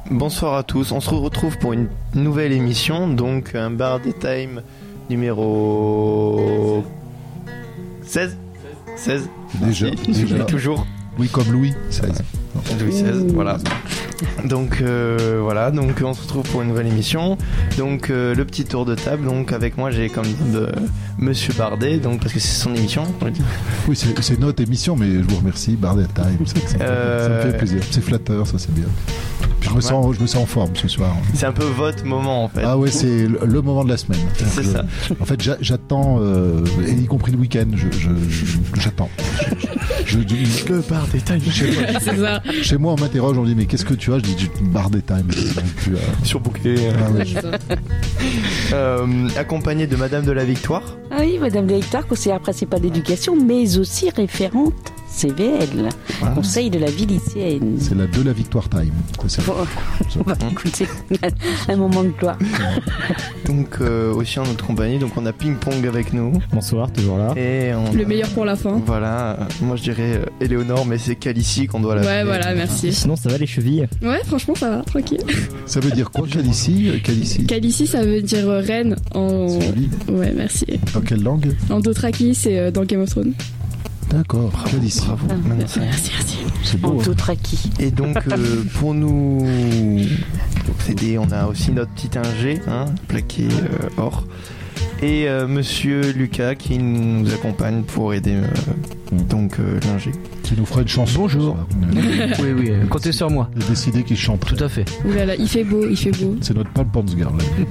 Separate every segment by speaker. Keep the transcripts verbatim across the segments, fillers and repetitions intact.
Speaker 1: Bonsoir à tous, on se retrouve pour une nouvelle émission, donc un Bardet Time numéro seize seize
Speaker 2: Déjà,
Speaker 1: oui,
Speaker 2: déjà.
Speaker 1: toujours.
Speaker 2: Oui, comme Louis seize.
Speaker 1: Louis seize, voilà. Donc euh, voilà, donc on se retrouve pour une nouvelle émission. Donc euh, le petit tour de table. Donc avec moi j'ai comme de Monsieur Bardet, donc parce que c'est son émission. On va dire.
Speaker 2: Oui, c'est, c'est notre émission, mais je vous remercie, Bardet Time. Ça, ça, euh... ça me fait plaisir. C'est flatteur, ça c'est bien. Puis je me sens, je me sens en forme ce soir.
Speaker 1: C'est un peu votre moment en fait.
Speaker 2: Ah ouais, c'est le, le moment de la semaine.
Speaker 1: C'est
Speaker 2: je,
Speaker 1: ça.
Speaker 2: En fait, j'a, j'attends, euh, et y compris le week-end, je, je, je, j'attends. Je, je, je,
Speaker 1: le Bardet Time.
Speaker 2: Chez moi,
Speaker 3: c'est ça.
Speaker 2: Chez moi, on m'interroge, on me dit mais qu'est-ce que tu as ? Je dis Bardet Time. Donc, euh...
Speaker 1: Surbooké.
Speaker 2: Ah ouais.
Speaker 1: euh, accompagné de Madame de la Victoire.
Speaker 4: Ah oui, Madame de la Victoire, conseillère principale d'éducation, mais aussi référente C V L, voilà. Conseil de la vie lycéenne.
Speaker 2: C'est la de la Victoire Time.
Speaker 4: Bon, on va écouter un moment de gloire.
Speaker 1: Donc euh, aussi en notre compagnie, donc on a Ping Pong avec nous.
Speaker 5: Bonsoir, toujours là.
Speaker 1: Et on
Speaker 3: le
Speaker 1: a...
Speaker 3: meilleur pour la fin.
Speaker 1: Voilà, moi je dirais euh, Éléonore, mais c'est Calici qu'on doit l'appeler.
Speaker 3: Ouais, voilà, merci.
Speaker 5: Sinon, ça va les chevilles ?
Speaker 3: Ouais, franchement, ça va, tranquille.
Speaker 2: Ça veut dire quoi, Calici ? Calici,
Speaker 3: Calici, ça veut dire euh, reine en.
Speaker 2: C'est joli.
Speaker 3: Ouais, merci.
Speaker 2: Dans quelle langue ?
Speaker 3: En Dothraki, c'est euh, dans Game of Thrones.
Speaker 2: D'accord, Calici.
Speaker 1: Bravo.
Speaker 4: Ah,
Speaker 3: merci, merci, merci.
Speaker 2: C'est beau.
Speaker 4: En
Speaker 2: hein.
Speaker 4: Dothraki.
Speaker 1: Et donc euh, pour nous aider, on a aussi notre petit ingé, hein, plaqué euh, or. Et euh, Monsieur Lucas qui nous accompagne pour aider euh, donc euh, l'ingé.
Speaker 2: Qui nous fera une chanson.
Speaker 5: Bonjour. Oui, oui, comptez sur moi.
Speaker 2: J'ai décidé qu'il chante.
Speaker 5: Tout à fait.
Speaker 3: Ouh là là, il fait beau, il fait beau.
Speaker 2: C'est notre Paul Ponsgard.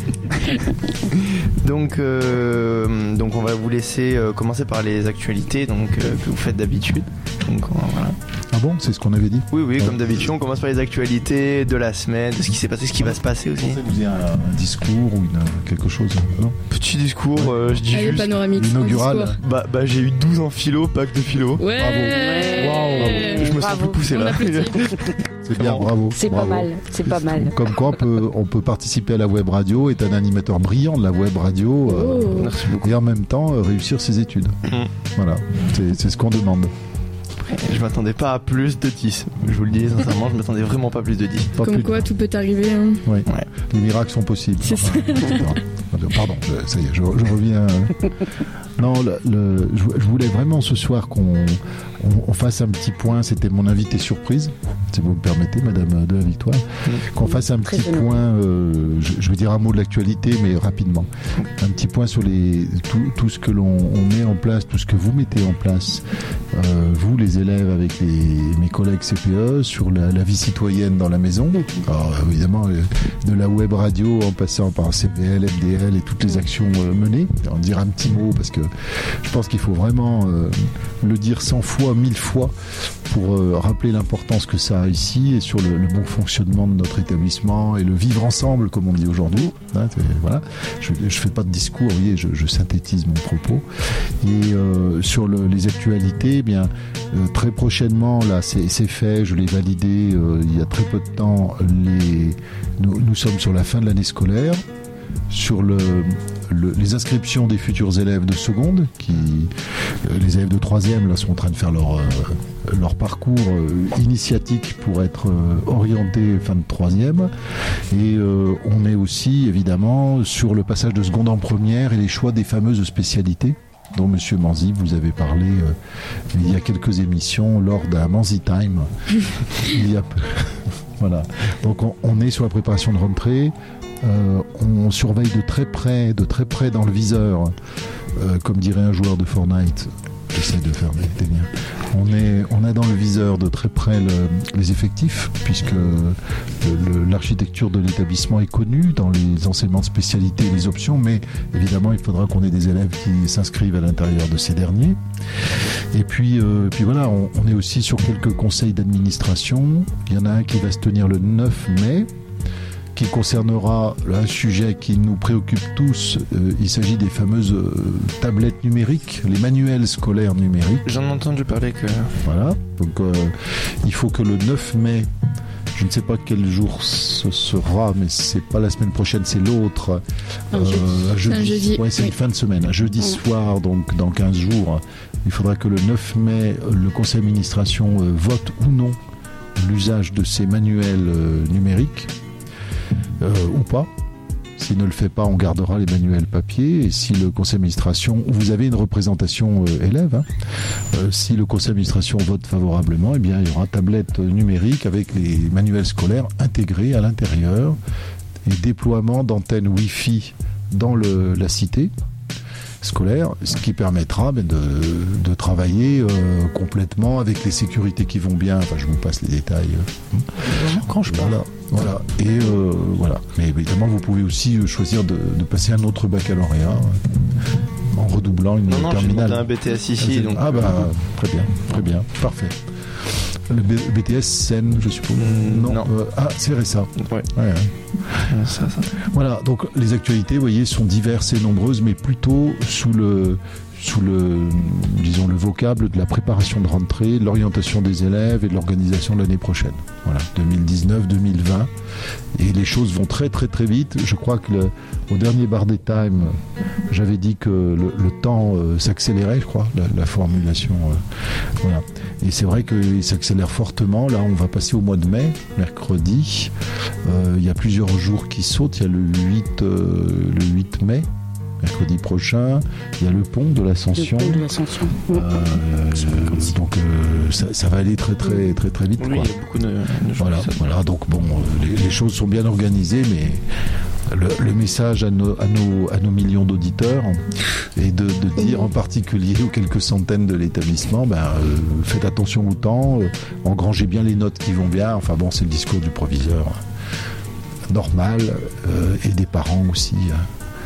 Speaker 1: donc, euh, donc on va vous laisser euh, commencer par les actualités donc, euh, que vous faites d'habitude. Donc, voilà.
Speaker 2: Ah bon, c'est ce qu'on avait dit ?
Speaker 1: Oui, oui,
Speaker 2: ouais.
Speaker 1: Comme d'habitude, on commence par les actualités de la semaine, de ce qui s'est passé, ce qui va se passer aussi.
Speaker 2: Vous avez un, un discours ou une, quelque chose, non ?
Speaker 1: Petit discours, euh, je dis
Speaker 3: Allez,
Speaker 1: juste...
Speaker 3: panoramique.
Speaker 2: Inaugural.
Speaker 1: Bah, bah j'ai eu douze en philo, bac de philo.
Speaker 3: Ouais.
Speaker 2: Bravo.
Speaker 1: Wow, je me sens
Speaker 4: Bravo.
Speaker 1: plus poussé là.
Speaker 2: C'est bien, bravo.
Speaker 4: C'est
Speaker 2: bravo.
Speaker 4: pas mal, c'est pas mal.
Speaker 2: Comme quoi, on peut, on peut participer à la web radio, être un animateur brillant de la web radio, euh,
Speaker 3: Oh.
Speaker 1: Merci beaucoup.
Speaker 2: et en même temps euh, réussir ses études.
Speaker 1: Mm.
Speaker 2: Voilà, c'est, c'est ce qu'on demande.
Speaker 1: Je m'attendais pas à plus de dix. Je vous le dis sincèrement, je m'attendais vraiment pas plus de dix.
Speaker 2: Pas
Speaker 3: Comme
Speaker 2: plus
Speaker 3: quoi,
Speaker 2: de...
Speaker 3: tout peut arriver. Hein.
Speaker 2: Oui.
Speaker 1: Ouais.
Speaker 2: Les miracles sont possibles.
Speaker 3: C'est ça.
Speaker 2: Pardon, je, ça y est, je, je reviens. Non, le, le, je, je voulais vraiment ce soir qu'on on, on fasse un petit point. C'était mon invité surprise, si vous me permettez, Madame de la Victoire. Mmh. Qu'on fasse un
Speaker 4: Très
Speaker 2: petit
Speaker 4: bien.
Speaker 2: point, euh, je, je vais dire un mot de l'actualité, mais rapidement. Un petit point sur les, tout, tout ce que l'on on met en place, tout ce que vous mettez en place, euh, vous les élèves avec les, mes collègues C P E, sur la, la vie citoyenne dans la maison. Alors évidemment, de la web radio en passant par C P L, M D L et toutes les actions euh, menées. En dire un petit mot parce que je pense qu'il faut vraiment euh, le dire cent fois, mille fois pour euh, rappeler l'importance que ça a ici et sur le, le bon fonctionnement de notre établissement et le vivre ensemble comme on dit aujourd'hui. Hein, voilà. Je ne fais pas de discours, vous voyez, je, je synthétise mon propos. Et euh, sur le, les actualités, eh bien euh, très prochainement, là c'est, c'est fait, je l'ai validé euh, il y a très peu de temps. Les, nous, nous sommes sur la fin de l'année scolaire. Sur le, le, les inscriptions des futurs élèves de seconde, qui, euh, les élèves de troisième là, sont en train de faire leur, euh, leur parcours euh, initiatique pour être euh, orientés fin de troisième. Et euh, on est aussi évidemment sur le passage de seconde en première et les choix des fameuses spécialités dont Monsieur Manzi vous avez parlé euh, il y a quelques émissions lors d'un Manzi Time. il y a peu. Voilà. Donc on, on est sur la préparation de rentrée. Euh, on surveille de très près, de très près dans le viseur, euh, comme dirait un joueur de Fortnite. J'essaie de faire des, des liens. On est, on a dans le viseur de très près le, les effectifs, puisque le, le, l'architecture de l'établissement est connue dans les enseignements de spécialité et les options, mais évidemment il faudra qu'on ait des élèves qui s'inscrivent à l'intérieur de ces derniers. Et puis, euh, puis voilà, on, on est aussi sur quelques conseils d'administration. Il y en a un qui va se tenir le neuf mai. Qui concernera un sujet qui nous préoccupe tous. Euh, il s'agit des fameuses euh, tablettes numériques, les manuels scolaires numériques.
Speaker 1: J'en ai entendu parler que...
Speaker 2: Voilà, donc euh, il faut que le neuf mai, je ne sais pas quel jour ce sera, mais c'est pas la semaine prochaine, c'est l'autre.
Speaker 4: Un
Speaker 2: euh,
Speaker 4: jeudi.
Speaker 2: un jeudi.
Speaker 3: Un jeudi,
Speaker 2: Ouais, c'est
Speaker 3: oui.
Speaker 2: une fin de semaine, un jeudi
Speaker 4: Oui.
Speaker 2: soir, donc dans quinze jours. Il faudra que le neuf mai, le conseil d'administration euh, vote ou non l'usage de ces manuels euh, numériques. euh, ou pas. S'il ne le fait pas, on gardera les manuels papier. Et si le conseil d'administration, vous avez une représentation euh, élève, hein, euh, si le conseil d'administration vote favorablement, eh bien, il y aura tablette numérique avec les manuels scolaires intégrés à l'intérieur et déploiement d'antennes Wi-Fi dans le, la cité scolaire, ce qui permettra ben, de, de travailler euh, complètement avec les sécurités qui vont bien. Enfin, je vous passe les détails.
Speaker 1: Quand je parle.
Speaker 2: Voilà, voilà. Et euh, voilà. Mais évidemment, vous pouvez aussi choisir de, de passer un autre baccalauréat euh, en redoublant une
Speaker 1: non, non,
Speaker 2: terminale.
Speaker 1: Non, non, j'ai demandé un B T S ici. Donc...
Speaker 2: Ah bah très bien, très bien, parfait. Le B- BTS Seine, je suppose.
Speaker 1: Mmh,
Speaker 2: non.
Speaker 1: non.
Speaker 2: Euh, ah, c'est vrai ça.
Speaker 1: Ouais.
Speaker 2: Ouais, ouais.
Speaker 1: Ça, ça.
Speaker 2: Voilà, donc les actualités, vous voyez, sont diverses et nombreuses, mais plutôt sous le, sous le, disons, le vocable de la préparation de rentrée, de l'orientation des élèves et de l'organisation de l'année prochaine. Voilà, deux mille dix-neuf deux mille vingt. Et les choses vont très très très vite. Je crois que le, au dernier Bar des Time, j'avais dit que le, le temps euh, s'accélérait, je crois, la, la formulation. Euh, voilà. Et c'est vrai qu'il s'accélère fortement. Là, on va passer au mois de mai, mercredi. Euh, il y a plusieurs jours qui sautent. Il y a le huit, euh, le huit mai, mercredi prochain. Il y a le pont de l'Ascension.
Speaker 4: Le pont de l'Ascension.
Speaker 2: Euh, euh, donc euh, ça, ça va aller très très très très vite.
Speaker 1: Oui,
Speaker 2: Quoi.
Speaker 1: il y a beaucoup de, de
Speaker 2: Voilà, voilà. Donc bon, euh, les, les choses sont bien organisées, mais le, le message à nos, à nos, à nos millions d'auditeurs est de, de dire en particulier aux quelques centaines de l'établissement, ben, euh, faites attention au temps, euh, engrangez bien les notes qui vont bien. Enfin bon, c'est le discours du proviseur euh, normal euh, et des parents aussi. Hein.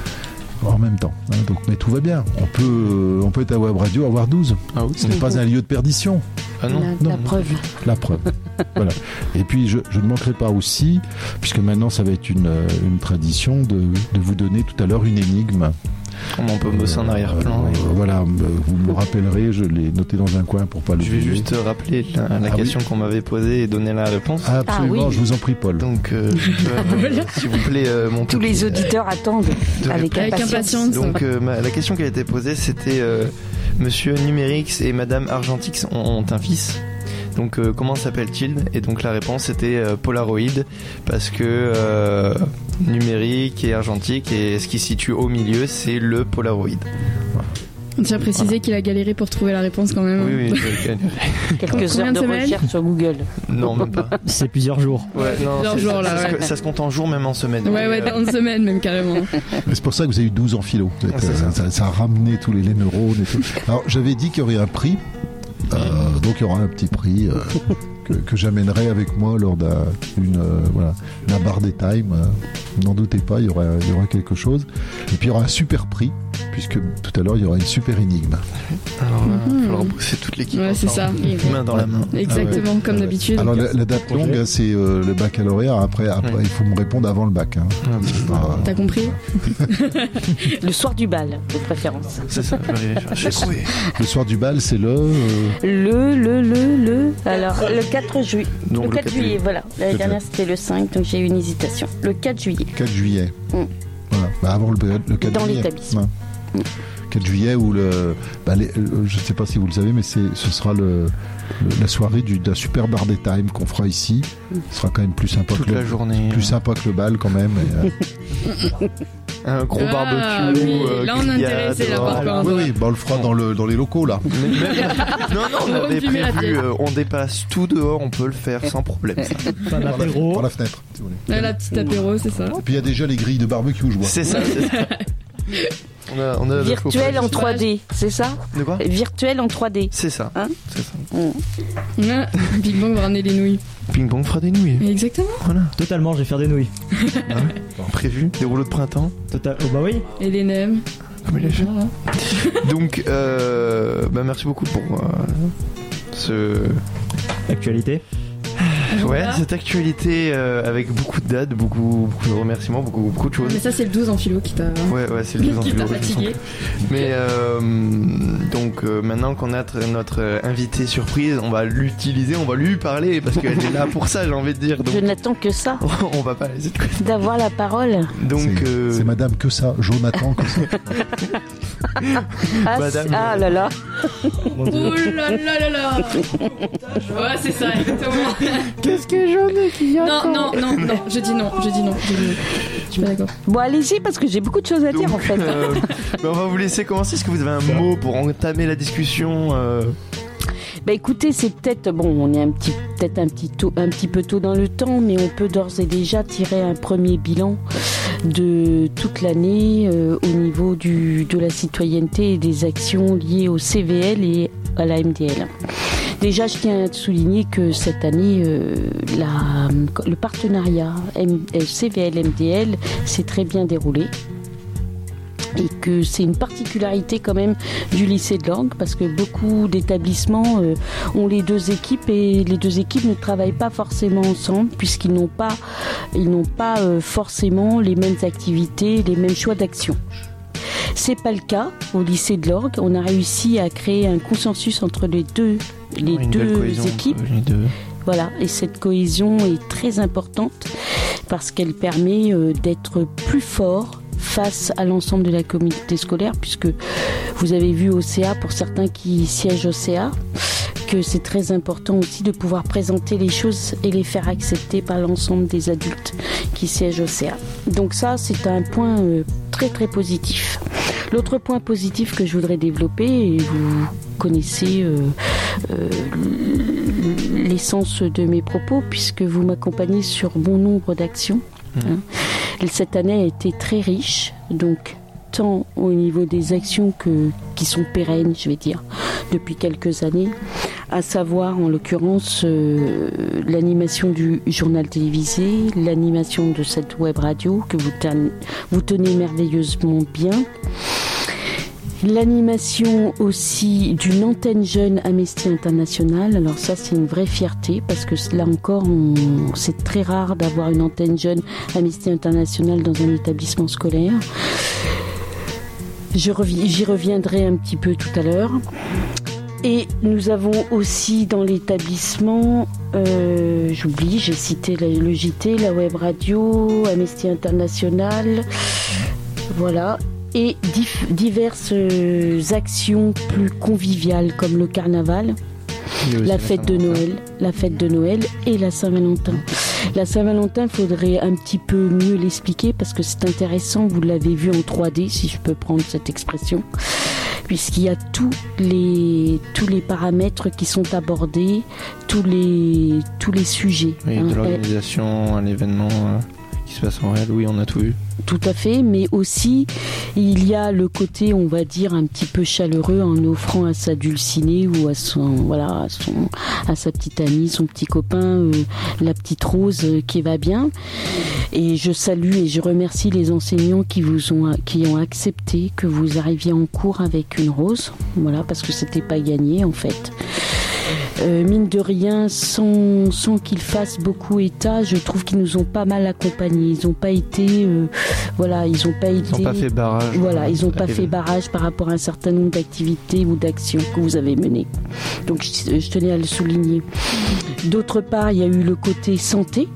Speaker 2: En même temps, hein, donc, mais tout va bien. On peut, euh, on peut être à Web Radio, avoir douze.
Speaker 1: Ah oui.
Speaker 2: Ce n'est pas un lieu de perdition.
Speaker 1: Ah non,
Speaker 4: La,
Speaker 1: non,
Speaker 4: la
Speaker 1: non.
Speaker 4: preuve.
Speaker 2: La preuve. Voilà. Et puis, je, je ne manquerai pas aussi, puisque maintenant ça va être une, une tradition, de, de vous donner tout à l'heure une énigme.
Speaker 1: On peut bosser en arrière-plan.
Speaker 2: Euh,
Speaker 1: oui.
Speaker 2: Voilà, vous me le rappellerez, je l'ai noté dans un coin pour pas le
Speaker 1: Je vais juste rappeler la, la
Speaker 2: Ah
Speaker 1: question
Speaker 2: oui.
Speaker 1: qu'on m'avait posée et donner la réponse.
Speaker 2: Ah, absolument,
Speaker 4: Ah oui.
Speaker 2: je vous en prie, Paul.
Speaker 1: Donc, euh, euh, s'il vous plaît, euh, mon
Speaker 4: Tous les auditeurs attendent
Speaker 1: de
Speaker 4: avec
Speaker 3: Avec
Speaker 4: impatience.
Speaker 3: impatience.
Speaker 1: Donc euh, ma- la question qui a été posée, c'était euh, Monsieur Numérix et Madame Argentix ont, ont un fils. Donc euh, comment s'appelle-t-il? Et donc la réponse c'était euh, Polaroid, parce que euh, numérique et argentique, et ce qui se situe au milieu c'est le Polaroid.
Speaker 3: On tient à préciser
Speaker 1: Voilà.
Speaker 3: qu'il a galéré pour trouver la réponse quand même.
Speaker 1: Oui, oui, je-
Speaker 4: Quelques
Speaker 3: Combien
Speaker 4: heures
Speaker 3: de
Speaker 4: de
Speaker 3: semaines
Speaker 4: recherche sur Google.
Speaker 1: non même pas.
Speaker 5: C'est plusieurs jours.
Speaker 1: Ouais, non,
Speaker 3: Plusieurs
Speaker 1: c'est-
Speaker 3: jours,
Speaker 1: ça,
Speaker 3: là,
Speaker 1: ça,
Speaker 3: ouais.
Speaker 1: se, ça se compte en jours, même en semaine.
Speaker 3: Ouais, ouais,
Speaker 1: Mais, euh,
Speaker 3: dans une semaine même carrément.
Speaker 2: C'est pour ça que vous avez eu douze en philo. Vous êtes,
Speaker 1: Ah, c'est
Speaker 2: euh,
Speaker 1: ça.
Speaker 2: ça, ça a ramené tous les, les neurones et tout. Alors, j'avais dit qu'il y aurait un prix. Euh, donc, il y aura un petit prix euh, que, que j'amènerai avec moi lors d'un une, euh, voilà, la barre des times. Euh, n'en doutez pas, il y, aura, il y aura quelque chose. Et puis, il y aura un super prix, puisque tout à l'heure, il y aura une super énigme.
Speaker 1: alors, euh, il va
Speaker 3: Mhm.
Speaker 1: falloir bosser toute l'équipe.
Speaker 3: Ouais, c'est
Speaker 1: ensemble.
Speaker 3: ça.
Speaker 1: Main dans la main.
Speaker 3: Exactement, comme
Speaker 2: Ouais.
Speaker 3: d'habitude.
Speaker 2: Alors, la, la date
Speaker 5: projet.
Speaker 2: longue, hein, c'est euh, le baccalauréat. Après, après
Speaker 1: Ouais.
Speaker 2: il faut me répondre avant le bac. Hein.
Speaker 1: Ah,
Speaker 2: C'est pas-
Speaker 3: T'as compris?
Speaker 4: Le soir du bal, de préférence.
Speaker 1: C'est ça, je vais aller chercher. Oui.
Speaker 2: Le soir du bal, c'est le... euh,
Speaker 4: Le, le, le, le. Alors, le quatre juillet.
Speaker 1: Donc,
Speaker 4: Le
Speaker 1: le
Speaker 4: quatre
Speaker 1: quatre
Speaker 4: juillet, voilà. L'année
Speaker 2: Quatre
Speaker 4: dernière, c'était le cinq, donc j'ai eu une hésitation. Le quatre juillet.
Speaker 2: quatre juillet.
Speaker 4: Mm.
Speaker 2: Voilà. Bah, avant le, le quatre
Speaker 4: Dans
Speaker 2: juillet.
Speaker 4: l'établissement.
Speaker 2: Ouais. quatre juillet où le, bah, les- le- je ne sais pas si vous le savez, mais c'est, ce sera le, le- la soirée du, d'un super bar des time qu'on fera ici. Ce sera quand même plus sympa
Speaker 1: Toute
Speaker 2: que
Speaker 1: la
Speaker 2: le,
Speaker 1: journée.
Speaker 2: plus sympa que le bal quand même. Et, euh,
Speaker 1: Un gros
Speaker 3: Ah,
Speaker 1: barbecue.
Speaker 3: oui.
Speaker 1: euh,
Speaker 3: Là, on est
Speaker 1: grillade,
Speaker 3: intéressé, là, par
Speaker 1: dehors.
Speaker 3: contre.
Speaker 2: oui, oui, bah, on le fera dans, le, dans les locaux là.
Speaker 1: Mais même- non, non, on
Speaker 3: On
Speaker 1: avait
Speaker 3: fumer la
Speaker 1: prévu,
Speaker 3: pièce.
Speaker 1: euh, on dépasse tout dehors, on peut le faire sans problème. ça.
Speaker 5: Un
Speaker 2: Par la,
Speaker 5: apéro.
Speaker 2: par la fenêtre. Si vous voulez.
Speaker 3: Là, la petite apéro, c'est ça.
Speaker 2: Et puis il y a déjà les grilles de barbecue, je vois.
Speaker 1: C'est ça, c'est ça. On a, on a
Speaker 4: Virtuel en
Speaker 3: faut-
Speaker 4: trois D, c'est ça?
Speaker 1: De quoi
Speaker 4: Virtuel en trois D.
Speaker 1: C'est ça.
Speaker 4: Hein
Speaker 1: C'est ça.
Speaker 3: Ah, Big Bang va ramener les nouilles.
Speaker 1: Ping pong fera des nouilles.
Speaker 3: Exactement.
Speaker 1: Voilà.
Speaker 5: Totalement, je vais faire des nouilles.
Speaker 1: Ah ouais. Prévu. Des rouleaux de printemps.
Speaker 5: Total... Oh bah oui.
Speaker 3: Et les nems.
Speaker 1: Comme il est jeune.
Speaker 3: Voilà.
Speaker 1: Donc, euh, bah merci beaucoup pour euh, ce.
Speaker 5: Actualité.
Speaker 1: Ouais,
Speaker 3: Voilà.
Speaker 1: cette actualité euh, avec beaucoup de dates, beaucoup, beaucoup de remerciements, beaucoup, beaucoup de choses.
Speaker 3: Mais ça, c'est le douze en philo qui t'a.
Speaker 1: Ouais, ouais, c'est le plus en
Speaker 3: Qui
Speaker 1: philo,
Speaker 3: t'a
Speaker 1: je me sens
Speaker 3: fatigué.
Speaker 1: Mais euh, donc euh, maintenant qu'on a tr- notre euh, invité surprise, on va l'utiliser, on va lui parler parce qu'elle est là pour ça, j'ai envie de dire. Donc
Speaker 4: Je n'attends que ça,
Speaker 1: on va pas laisser de côté.
Speaker 4: d'avoir la parole.
Speaker 1: Donc
Speaker 2: c'est,
Speaker 1: euh,
Speaker 2: c'est madame que ça, Jonathan que ça.
Speaker 4: Ah,
Speaker 1: Madame,
Speaker 4: c'est- ah là là.
Speaker 5: Mon
Speaker 3: Oh
Speaker 5: Dieu.
Speaker 3: là là là là. Ouais, c'est ça, exactement.
Speaker 1: Parce que j'en ai qui
Speaker 3: Non, non, non, non, je dis non, je dis non, je dis non. Je suis pas d'accord.
Speaker 4: Bon, allez-y, parce que j'ai beaucoup de choses à dire,
Speaker 1: Donc,
Speaker 4: en fait.
Speaker 1: euh, bah, on va vous laisser commencer. Est-ce que vous avez un mot pour entamer la discussion euh...
Speaker 4: Bah écoutez, c'est peut-être, bon, on est un petit, peut-être un petit, tôt, un petit peu tôt dans le temps, mais on peut d'ores et déjà tirer un premier bilan de toute l'année euh, au niveau du, de la citoyenneté et des actions liées au C V L et à la M D L. Déjà, je tiens à souligner que cette année, euh, la, le partenariat M- C V L M D L s'est très bien déroulé. Et que c'est une particularité quand même du lycée de Lorgues, parce que beaucoup d'établissements euh, ont les deux équipes et les deux équipes ne travaillent pas forcément ensemble puisqu'ils n'ont pas, ils n'ont pas euh, forcément les mêmes activités, les mêmes choix d'action. C'est pas le cas au lycée de Lorgues. On a réussi à créer un consensus entre les deux, les
Speaker 1: Une belle
Speaker 4: deux
Speaker 1: cohésion
Speaker 4: équipes.
Speaker 1: entre les deux.
Speaker 4: Voilà, et cette cohésion est très importante parce qu'elle permet euh, d'être plus fort face à l'ensemble de la communauté scolaire, puisque vous avez vu au C A, pour certains qui siègent au C A, que c'est très important aussi de pouvoir présenter les choses et les faire accepter par l'ensemble des adultes qui siègent au C A. Donc ça, c'est un point euh, très très positif. L'autre point positif que je voudrais développer, et vous connaissez euh, euh, l'essence de mes propos, puisque vous m'accompagnez sur bon nombre d'actions. Hein. Cette année a été très riche, donc tant au niveau des actions que, qui sont pérennes, je vais dire, depuis quelques années, à savoir en l'occurrence euh, l'animation du journal télévisé, l'animation de cette web radio que vous tenez, vous tenez merveilleusement bien, l'animation aussi d'une antenne jeune Amnesty International. Alors ça, c'est une vraie fierté parce que là encore, on, c'est très rare d'avoir une antenne jeune Amnesty International dans un établissement scolaire. Je reviens, j'y reviendrai un petit peu tout à l'heure. Et nous avons aussi dans l'établissement, euh, j'oublie, j'ai cité le J T, la web radio, Amnesty International, voilà. Et dif- diverses actions plus conviviales comme le carnaval, la fête de Noël, la fête de Noël et la Saint-Valentin. La Saint-Valentin, il faudrait un petit peu mieux l'expliquer parce que c'est intéressant, vous l'avez vu en trois D, si je peux prendre cette expression, puisqu'il y a tous les, tous les paramètres qui sont abordés, tous les, tous les sujets.
Speaker 1: Oui,
Speaker 4: hein.
Speaker 1: de l'organisation à l'événement euh, qui se passe en réel, oui, on a tout vu.
Speaker 4: Tout à fait, mais aussi il y a le côté, on va dire, un petit peu chaleureux en offrant à sa dulcinée ou à son, voilà, à son, à sa petite amie, son petit copain, euh, la petite Rose euh, qui va bien. Et je salue et je remercie les enseignants qui vous ont, qui ont accepté que vous arriviez en cours avec une rose, voilà, parce que c'était pas gagné en fait. Euh, mine de rien, sans, sans qu'ils fassent beaucoup état, je trouve qu'ils nous ont pas mal accompagnés. Ils n'ont pas été, euh, voilà, ils n'ont pas été.
Speaker 1: Ils n'ont pas fait barrage.
Speaker 4: Voilà, ils n'ont pas
Speaker 1: Et
Speaker 4: fait barrage par rapport à un certain nombre d'activités ou d'actions que vous avez menées. Donc, je, je tenais à le souligner. D'autre part, il y a eu le côté santé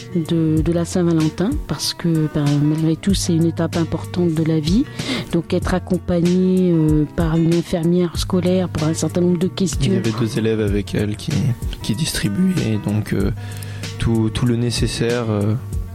Speaker 4: de, de la Saint-Valentin, parce que ben, malgré tout, c'est une étape importante de la vie. Donc, être accompagné euh, par une infirmière scolaire pour un certain nombre de questions.
Speaker 1: Il y avait deux élèves avec elle qui, qui distribuaient donc euh, tout, tout le nécessaire euh,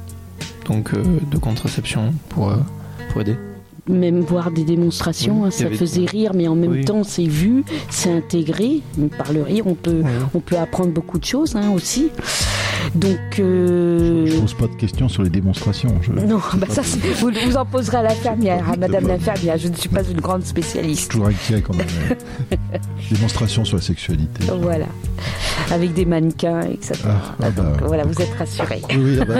Speaker 1: donc, euh, de contraception pour, euh, pour aider.
Speaker 4: Même voir des démonstrations,
Speaker 1: Oui,
Speaker 4: hein, ça
Speaker 1: avait...
Speaker 4: faisait rire, mais en même
Speaker 1: oui.
Speaker 4: temps c'est vu, c'est intégré. Par le rire, on peut,
Speaker 1: Oui.
Speaker 4: on peut apprendre beaucoup de choses hein, aussi. Donc, euh...
Speaker 2: je ne pose pas de questions sur les démonstrations. Je...
Speaker 4: non, bah ça, c'est... vous, vous en poserez à l'infirmière, à Madame
Speaker 2: pas...
Speaker 4: l'infirmière. Je ne suis pas une grande spécialiste.
Speaker 2: Je suis toujours inquiet quand même. Démonstration sur la sexualité.
Speaker 4: Voilà, avec des mannequins, et cetera.
Speaker 2: Ah, ah bah...
Speaker 4: Donc, voilà, vous êtes rassurés.
Speaker 2: Oui, oui, ah bah,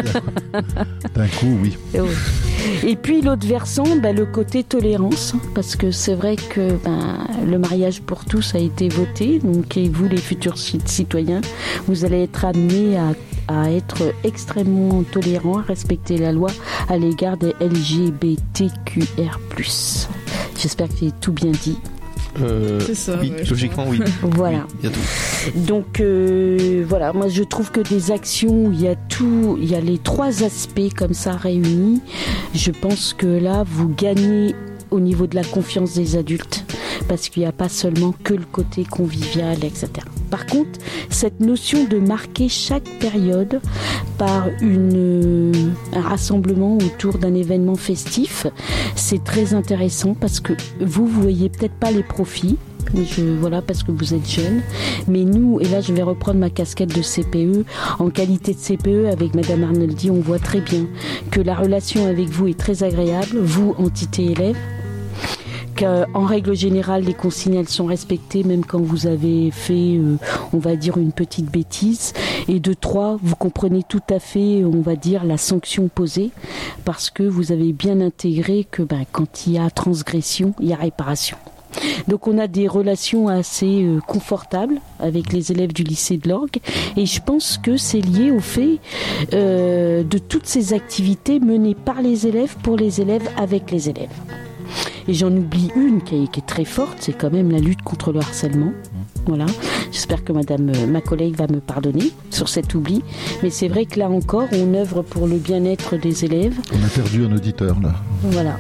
Speaker 2: d'un coup, oui.
Speaker 4: Et, oui. Et puis l'autre versant, bah, le côté tolérance, parce que c'est vrai que ben, le mariage pour tous a été voté, donc et vous les futurs citoyens, vous allez être amenés à, à être extrêmement tolérants, à respecter la loi à l'égard des L G B T Q R plus. J'espère que j'ai tout bien dit.
Speaker 1: Euh,
Speaker 3: C'est ça,
Speaker 1: oui,
Speaker 3: ouais, je
Speaker 1: logiquement, oui.
Speaker 4: Voilà.
Speaker 1: Oui, il y a tout.
Speaker 4: Donc euh, voilà, moi je trouve que des actions où il y a tout, il y a les trois aspects comme ça réunis, je pense que là vous gagnez au niveau de la confiance des adultes parce qu'il n'y a pas seulement que le côté convivial, et cetera. Par contre, cette notion de marquer chaque période par une, un rassemblement autour d'un événement festif, c'est très intéressant parce que vous, vous voyez peut-être pas les profits. Je, voilà, parce que vous êtes jeune. Mais nous, et là je vais reprendre ma casquette de C P E, en qualité de C P E avec Madame Arnoldi, on voit très bien que la relation avec vous est très agréable, vous, entité élève, qu'en règle générale les consignes elles sont respectées même quand vous avez fait euh, on va dire une petite bêtise, et de trois, vous comprenez tout à fait on va dire la sanction posée parce que vous avez bien intégré que ben, quand il y a transgression, il y a réparation. Donc on a des relations assez euh, confortables avec les élèves du lycée de l'Orgue, et je pense que c'est lié au fait euh, de toutes ces activités menées par les élèves, pour les élèves, avec les élèves. Et j'en oublie une qui est, qui est très forte, c'est quand même la lutte contre le harcèlement. Voilà. J'espère que madame, euh, ma collègue va me pardonner sur cet oubli. Mais c'est vrai que là encore, on œuvre pour le bien-être des élèves.
Speaker 2: On a perdu un auditeur là.
Speaker 4: Voilà.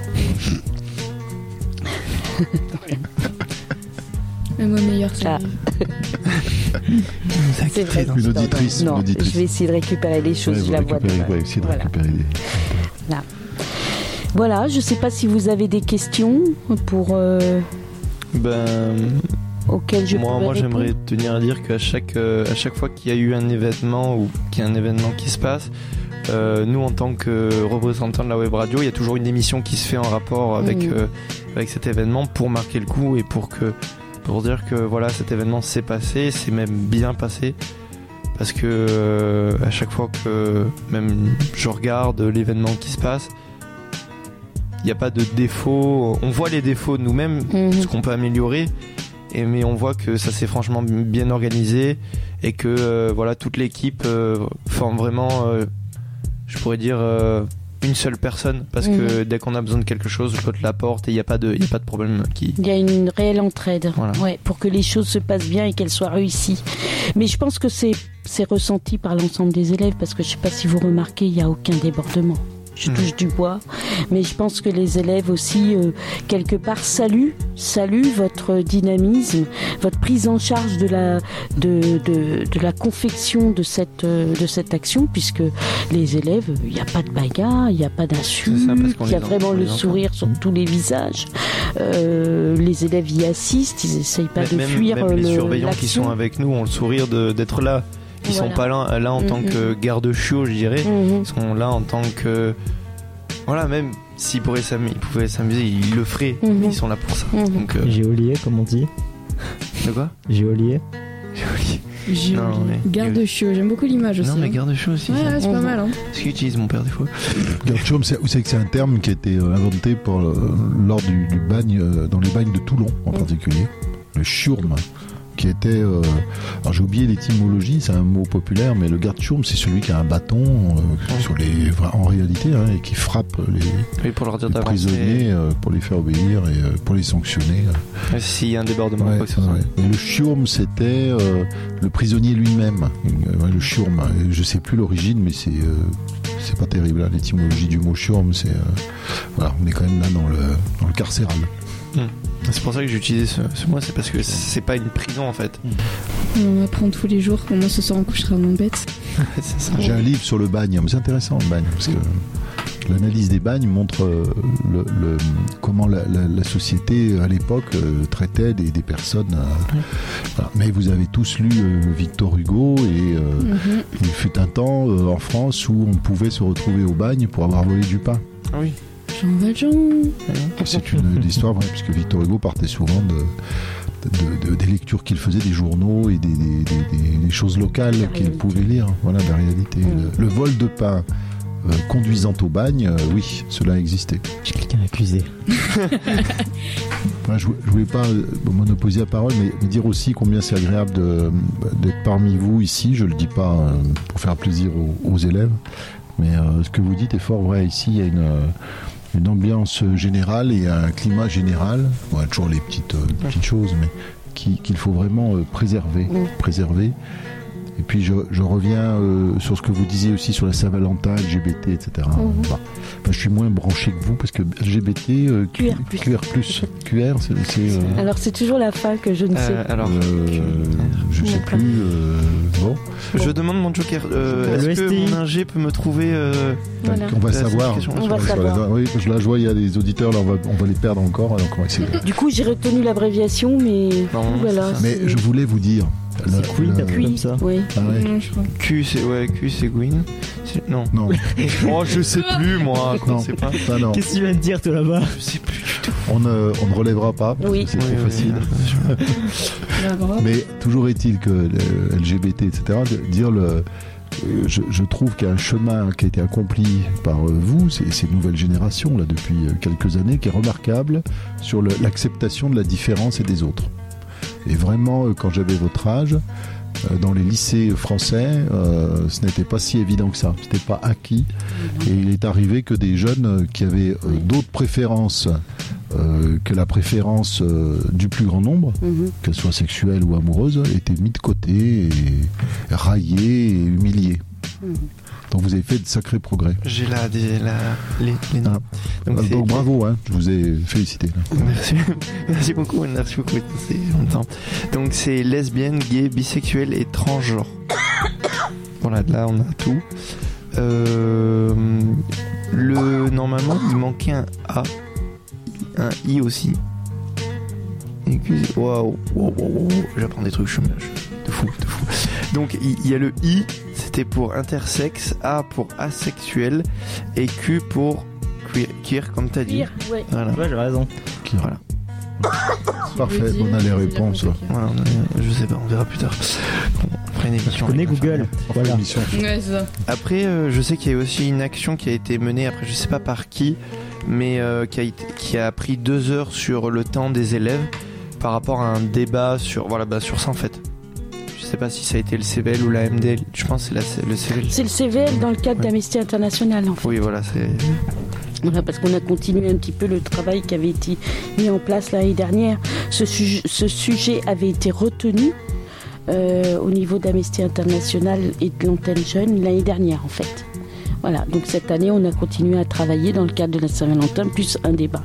Speaker 3: Le mot meilleur, c'est
Speaker 4: Ah. C'est vrai.
Speaker 1: dans
Speaker 2: Une auditrice,
Speaker 4: Non,
Speaker 2: une auditrice.
Speaker 4: je vais essayer de récupérer les choses.
Speaker 2: Ouais,
Speaker 4: je
Speaker 2: vous
Speaker 4: la vois
Speaker 2: récupérez,
Speaker 4: demain.
Speaker 2: ouais, essayez de
Speaker 4: Voilà.
Speaker 2: récupérer des...
Speaker 4: Voilà, je ne sais pas si vous avez des questions pour euh,
Speaker 1: Ben,
Speaker 4: auxquelles je
Speaker 1: moi,
Speaker 4: pourrais
Speaker 1: moi
Speaker 4: répondre.
Speaker 1: j'aimerais tenir à dire qu'à chaque, euh, à chaque fois qu'il y a eu un événement ou qu'il y a un événement qui se passe, euh, nous en tant que représentants de la web radio, il y a toujours une émission qui se fait en rapport avec,
Speaker 4: Mmh.
Speaker 1: euh, avec cet événement pour marquer le coup et pour, que, pour dire que voilà, cet événement s'est passé, c'est même bien passé. Parce que euh, à chaque fois que même je regarde l'événement qui se passe, il n'y a pas de défaut. On voit les défauts de nous-mêmes,
Speaker 4: Mhm.
Speaker 1: ce qu'on peut améliorer, et, mais on voit que ça s'est franchement bien organisé et que euh, voilà, toute l'équipe euh, forme vraiment, euh, je pourrais dire, euh, une seule personne. Parce que dès qu'on a besoin de quelque chose, l'autre l'apporte et il n'y a, pas de- il y a pas de problème qui...
Speaker 4: Il y a une réelle entraide,
Speaker 1: Voilà.
Speaker 4: ouais, pour que les choses se passent bien et qu'elles soient réussies. Mais je pense que c'est, c'est ressenti par l'ensemble des élèves, parce que je ne sais pas si vous remarquez, il n'y a aucun débordement. Je
Speaker 1: Mmh.
Speaker 4: touche du bois, mais je pense que les élèves aussi, euh, quelque part, saluent, saluent votre dynamisme, votre prise en charge de la, de, de, de la confection de cette, euh, de cette action, puisque les élèves, il n'y a pas de bagarre, il n'y a pas d'insultes,
Speaker 1: C'est ça, parce qu'on
Speaker 4: il y a
Speaker 1: est dans-
Speaker 4: vraiment
Speaker 1: on est
Speaker 4: le
Speaker 1: enfants.
Speaker 4: sourire sur tous les visages. Euh, les élèves y assistent, ils n'essayent pas de
Speaker 1: même,
Speaker 4: fuir
Speaker 1: même
Speaker 4: euh,
Speaker 1: les
Speaker 4: le,
Speaker 1: surveillants qui
Speaker 4: l'action.
Speaker 1: sont avec nous ont le sourire de- d'être là. Ils
Speaker 4: Voilà.
Speaker 1: sont pas là, là en tant
Speaker 4: Mhm.
Speaker 1: que garde-chiots, je dirais.
Speaker 4: Mhm.
Speaker 1: Ils sont là en tant que... Voilà, même s'ils pourraient s'amuser, ils pouvaient s'amuser, ils le feraient.
Speaker 4: Mhm.
Speaker 1: Ils sont là pour ça.
Speaker 4: Mhm.
Speaker 1: Donc, euh,
Speaker 5: Géolier, comme on dit.
Speaker 1: de quoi
Speaker 5: Géolier.
Speaker 3: Joli.
Speaker 1: Non, mais-
Speaker 3: Garde-chiot, j'aime beaucoup l'image aussi.
Speaker 1: Non, mais
Speaker 3: hein.
Speaker 1: garde-chiots aussi.
Speaker 3: Ouais,
Speaker 1: ça.
Speaker 3: ouais, c'est pas
Speaker 4: Mhm.
Speaker 3: mal. Hein.
Speaker 1: Ce qu'utilise mon père des fois.
Speaker 2: Garde-chiomme, c'est- vous savez que c'est un terme qui a été euh, inventé pour, euh, lors du, du bagne, euh, dans les bagnes de Toulon en particulier. Le chiourme, qui était... euh, alors j'ai oublié l'étymologie, c'est un mot populaire, mais le garde-chiourme, c'est celui qui a un bâton euh, sur les, en réalité, hein, et qui frappe les,
Speaker 1: Oui, pour leur dire
Speaker 2: les
Speaker 1: d'avancer.
Speaker 2: prisonniers euh, pour les faire obéir et euh, pour les sanctionner.
Speaker 1: Ouais, S'il y a un débordement,
Speaker 2: Ouais,
Speaker 1: quoi que ce soit.
Speaker 2: ouais. Et le chiourme, c'était euh, le prisonnier lui-même. Euh, ouais, le chiourme, Et je sais plus l'origine, mais c'est euh, c'est pas terrible. Hein. L'étymologie du mot chiourme, c'est euh, voilà, on est quand même là dans le dans le carcéral.
Speaker 1: C'est pour ça que j'ai utilisé ce, ce mot, c'est parce que c'est pas une prison en fait.
Speaker 3: On apprend tous les jours comment ce soir on couchera mon bête.
Speaker 1: C'est ça.
Speaker 2: J'ai un livre sur le bagne, mais c'est intéressant le bagne parce que l'analyse des bagnes montre euh, le, le- comment la, la- la société à l'époque euh, traitait des, des personnes. euh, voilà. Mais vous avez tous lu euh, Victor Hugo et euh,
Speaker 3: Mhm.
Speaker 2: il fut un temps euh, en France où on pouvait se retrouver au bagne pour avoir volé du pain.
Speaker 1: Ah oui.
Speaker 3: Jean Valjean.
Speaker 2: C'est une histoire vraie, puisque Victor Hugo partait souvent de, de- de- des lectures qu'il faisait, des journaux et des, des- des- des- des choses locales
Speaker 4: La
Speaker 2: qu'il
Speaker 4: réalité.
Speaker 2: pouvait lire. Voilà la réalité.
Speaker 4: Mm.
Speaker 2: Le, le vol de pain euh, conduisant au bagne, euh, oui, cela existait.
Speaker 5: J'ai quelqu'un accusé.
Speaker 2: Moi, je, je voulais pas euh, monopoliser la parole, mais, mais dire aussi combien c'est agréable de- d'être parmi vous ici. Je le dis pas euh, pour faire plaisir aux, aux élèves, mais euh, ce que vous dites est fort vrai. Ici, il y a une, euh, une ambiance générale et un climat général. Bon, il y a toujours les petites, euh, petites choses, mais qui- qu'il faut vraiment euh, préserver,
Speaker 4: Mm.
Speaker 2: préserver. Et puis je, je reviens euh, sur ce que vous disiez aussi sur la Saint-Valentin, L G B T, et cetera.
Speaker 4: Mm-hmm.
Speaker 2: Bah, bah, je suis moins branché que vous parce que L G B T, euh,
Speaker 4: Q R plus.
Speaker 2: Q R plus. Q R, c'est. c'est euh,
Speaker 4: Alors c'est toujours la fin que je ne sais.
Speaker 1: Euh, alors,
Speaker 2: euh, je sais
Speaker 4: D'accord.
Speaker 2: plus. euh, bon,
Speaker 1: je demande mon joker. Euh,
Speaker 5: Le
Speaker 1: Est-ce
Speaker 5: S T I.
Speaker 1: que mon ingé peut me trouver euh,
Speaker 4: Voilà.
Speaker 2: on va
Speaker 1: la
Speaker 2: savoir.
Speaker 1: signification
Speaker 4: On va
Speaker 2: Sur
Speaker 4: savoir.
Speaker 2: la- oui, parce que là, je vois, il y a des auditeurs, là, on va, on va les perdre encore, alors on va essayer.
Speaker 4: Du coup, j'ai retenu l'abréviation, mais
Speaker 1: Non,
Speaker 4: voilà.
Speaker 2: Mais
Speaker 4: c'est-
Speaker 2: je voulais vous dire. la-
Speaker 5: C'est Queen,
Speaker 2: la-
Speaker 5: un truc comme ça.
Speaker 4: Oui.
Speaker 2: Ah ouais.
Speaker 3: Non, je crois.
Speaker 1: Q, c'est ouais, Q, c'est Gwyn. C'est- Non.
Speaker 2: Non,
Speaker 1: Oh, je sais plus moi.
Speaker 2: non,
Speaker 1: C'est pas.
Speaker 2: ça, non.
Speaker 5: Qu'est-ce que tu viens de dire, toi, là-bas?
Speaker 1: Je sais plus du tout.
Speaker 2: On ne, on ne relèvera pas, parce
Speaker 4: Oui.
Speaker 2: que c'est
Speaker 1: Oui,
Speaker 2: trop
Speaker 1: oui,
Speaker 2: facile.
Speaker 1: oui.
Speaker 3: La droite.
Speaker 2: Mais toujours est-il que le L G B T, et cetera, de dire le. euh, Je, je trouve qu'il y a un chemin qui a été accompli par euh, vous, ces, ces nouvelles générations là depuis euh, quelques années, qui est remarquable sur le- l'acceptation de la différence et des autres. Et vraiment, euh, quand j'avais votre âge, euh, dans les lycées français, euh, ce n'était pas si évident que ça. C'était pas acquis. Et il est arrivé que des jeunes euh, qui avaient euh, d'autres préférences euh, que la préférence euh, du plus grand nombre,
Speaker 4: Mhm.
Speaker 2: qu'elle soit sexuelle ou amoureuse, étaient mis de côté et raillés et humiliés.
Speaker 4: Mhm.
Speaker 2: Donc vous avez fait de sacrés progrès.
Speaker 1: J'ai la, des- la, les, les noms.
Speaker 2: Ah.
Speaker 1: Donc,
Speaker 2: Donc,
Speaker 1: c'est-
Speaker 2: bravo, hein, je vous ai félicité. Là.
Speaker 1: Merci, merci beaucoup, merci beaucoup. C'est longtemps. Donc c'est lesbienne, gay, bisexuel et transgenre. Voilà, là on a tout. Euh, le normalement il manquait un A, un I aussi. Et que- Waouh, waouh, waouh, waouh. J'apprends des trucs, je suis de fou, de fou. Donc il il y a le I, c'était pour intersexe, A pour asexuel et Q pour queer, queer, comme t'as dit.
Speaker 4: Pire, ouais.
Speaker 1: Voilà.
Speaker 5: Ouais, j'ai raison.
Speaker 2: Qui-
Speaker 1: Voilà.
Speaker 2: Parfait,
Speaker 3: veux dire,
Speaker 2: on a les
Speaker 3: c'est la
Speaker 2: réponses.
Speaker 3: compliquée.
Speaker 1: Voilà, on a- je sais pas, on verra plus tard. Bon, on fera une
Speaker 5: Je
Speaker 1: émission.
Speaker 5: connais
Speaker 1: avec ma
Speaker 5: Google.
Speaker 1: femme.
Speaker 2: On fera
Speaker 5: Voilà.
Speaker 2: l'émission.
Speaker 3: Ouais, c'est ça.
Speaker 1: Après, euh, je sais qu'il y a aussi une action qui a été menée, après je sais pas par qui, mais euh, qui, a été- qui a pris deux heures sur le temps des élèves par rapport à un débat sur, voilà, bah, sur ça en fait. Je sais pas si ça a été le C V L ou la M D L, je pense que c'est la- le C V L.
Speaker 4: C'est le C V L dans le cadre
Speaker 1: Ouais.
Speaker 4: d'Amnesty International, en fait.
Speaker 1: Oui, voilà, c'est.
Speaker 4: Voilà, parce qu'on a continué un petit peu le travail qui avait été mis en place l'année dernière. Ce, sujet- ce sujet avait été retenu euh, au niveau d'Amnesty International et de l'antenne jeune l'année dernière, en fait. Voilà, donc cette année, on a continué à travailler dans le cadre de la Saint-Valentin, plus un débat.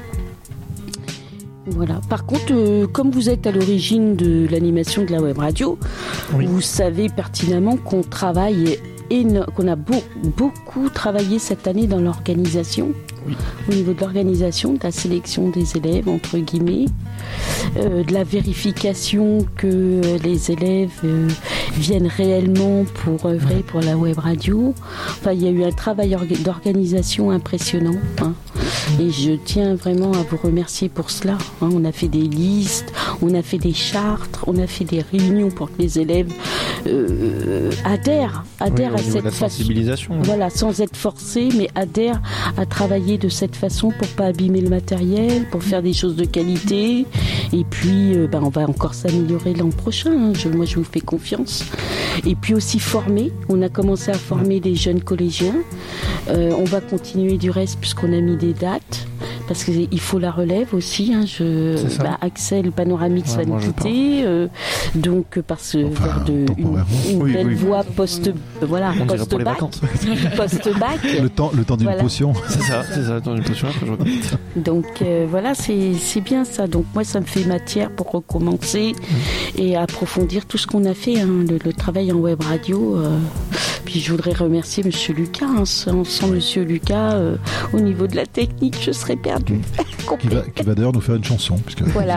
Speaker 4: Voilà. Par contre, euh, comme vous êtes à l'origine de l'animation de la web radio,
Speaker 1: Oui.
Speaker 4: vous savez pertinemment qu'on travaille éno- qu'on a beau- beaucoup travaillé cette année dans l'organisation,
Speaker 1: Oui.
Speaker 4: au niveau de l'organisation, de la sélection des élèves, entre guillemets, euh, de la vérification que euh, les élèves euh, viennent réellement pour œuvrer pour la web radio. Enfin, il y a eu un travail orga- d'organisation impressionnant, hein. Et je tiens vraiment à vous remercier pour cela, hein. On a fait des listes, on a fait des chartes, on a fait des réunions pour que les élèves euh, adhèrent, adhèrent
Speaker 1: Oui, au
Speaker 4: à
Speaker 1: niveau de
Speaker 4: cette
Speaker 1: la
Speaker 4: façon.
Speaker 1: sensibilisation.
Speaker 4: Voilà, sans être forcés, mais adhèrent à travailler de cette façon pour pas abîmer le matériel, pour faire des choses de qualité. Et puis, euh, ben, on va encore s'améliorer l'an prochain, hein. Je- moi, je vous fais confiance. Et puis aussi former. On a commencé à former des jeunes collégiens. Euh, on va continuer du reste puisqu'on a mis des dates. Parce qu'il faut la relève aussi. Hein. Je,
Speaker 1: C'est ça.
Speaker 4: bah, Axel Panoramix
Speaker 1: Ouais,
Speaker 4: va
Speaker 1: moi,
Speaker 4: nous
Speaker 1: je
Speaker 4: quitter. euh, donc, euh, parce que
Speaker 2: Enfin,
Speaker 4: vers de, une,
Speaker 2: temporairement.
Speaker 4: une
Speaker 1: Oui,
Speaker 4: belle
Speaker 1: oui.
Speaker 4: voie post, voilà,
Speaker 1: On dirait pour les
Speaker 4: post-bac.
Speaker 1: vacances.
Speaker 4: Post-bac.
Speaker 2: Le temps, le temps d'une
Speaker 4: Voilà.
Speaker 2: potion.
Speaker 1: C'est ça, c'est ça, dans une potion, après je regarde.
Speaker 4: Donc euh, voilà, c'est c'est bien ça. Donc moi, ça me fait matière pour recommencer et approfondir tout ce qu'on a fait, hein, le, le travail en web radio. euh. Puis je voudrais remercier Monsieur Lucas. Hein. Sans, sans Monsieur Lucas, euh, au niveau de la technique, je serais perdue.
Speaker 2: Qui va, qui va d'ailleurs nous faire une chanson. Puisque
Speaker 4: Voilà.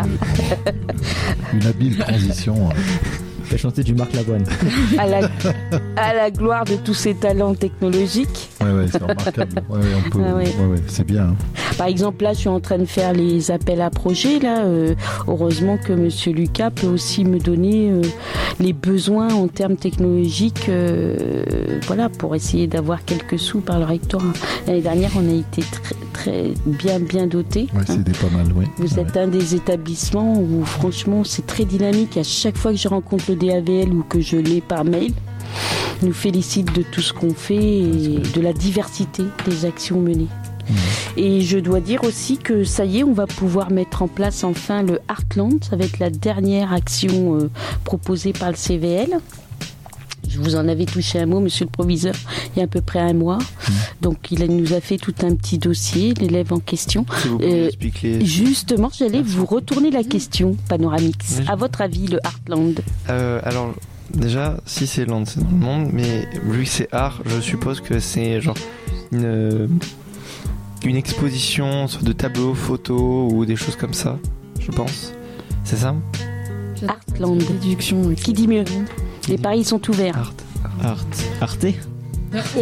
Speaker 2: Une habile transition. euh,
Speaker 5: T'as chanté du Marc Lavoine.
Speaker 4: à, la, à la gloire de tous ces talents technologiques.
Speaker 2: Ouais, ouais, c'est remarquable. Ouais, ouais, on peut,
Speaker 4: Ah ouais.
Speaker 2: ouais, ouais, c'est bien. Hein.
Speaker 4: Par exemple, là, je suis en train de faire les appels à projets. Là, euh, heureusement que Monsieur Lucas peut aussi me donner euh, les besoins en termes technologiques, euh, voilà, pour essayer d'avoir quelques sous par le rectorat. L'année dernière, on a été très, très bien, bien dotés.
Speaker 2: Ouais,
Speaker 4: hein.
Speaker 2: c'était pas mal, oui.
Speaker 4: Vous
Speaker 2: Ouais,
Speaker 4: êtes un des établissements où, franchement, c'est très dynamique. À chaque fois que je rencontre le D A V L ou que je l'ai par mail, il nous félicite de tout ce qu'on fait et de la diversité des actions menées.
Speaker 2: Mmh.
Speaker 4: Et je dois dire aussi que ça y est, on va pouvoir mettre en place enfin le Heartland. Ça va être la dernière action euh, proposée par le C V L. je vous en avais touché un mot, monsieur le proviseur, il y a à peu près un mois. Mmh. Donc il nous a fait tout un petit dossier, l'élève en question.
Speaker 1: Si vous pouvez euh, expliquer.
Speaker 4: Justement, j'allais Merci. vous retourner la question, Panoramix.
Speaker 1: Oui.
Speaker 4: À votre avis, le Heartland
Speaker 1: euh, Alors, déjà, si c'est land, c'est dans le monde, mais vu que c'est art, je suppose que c'est genre une, une exposition de tableaux, photos ou des choses comme ça, je pense. C'est ça?
Speaker 4: Heartland. Qui dit mieux? Les paris sont ouverts.
Speaker 1: Art.
Speaker 5: Art. Arte.
Speaker 3: Oh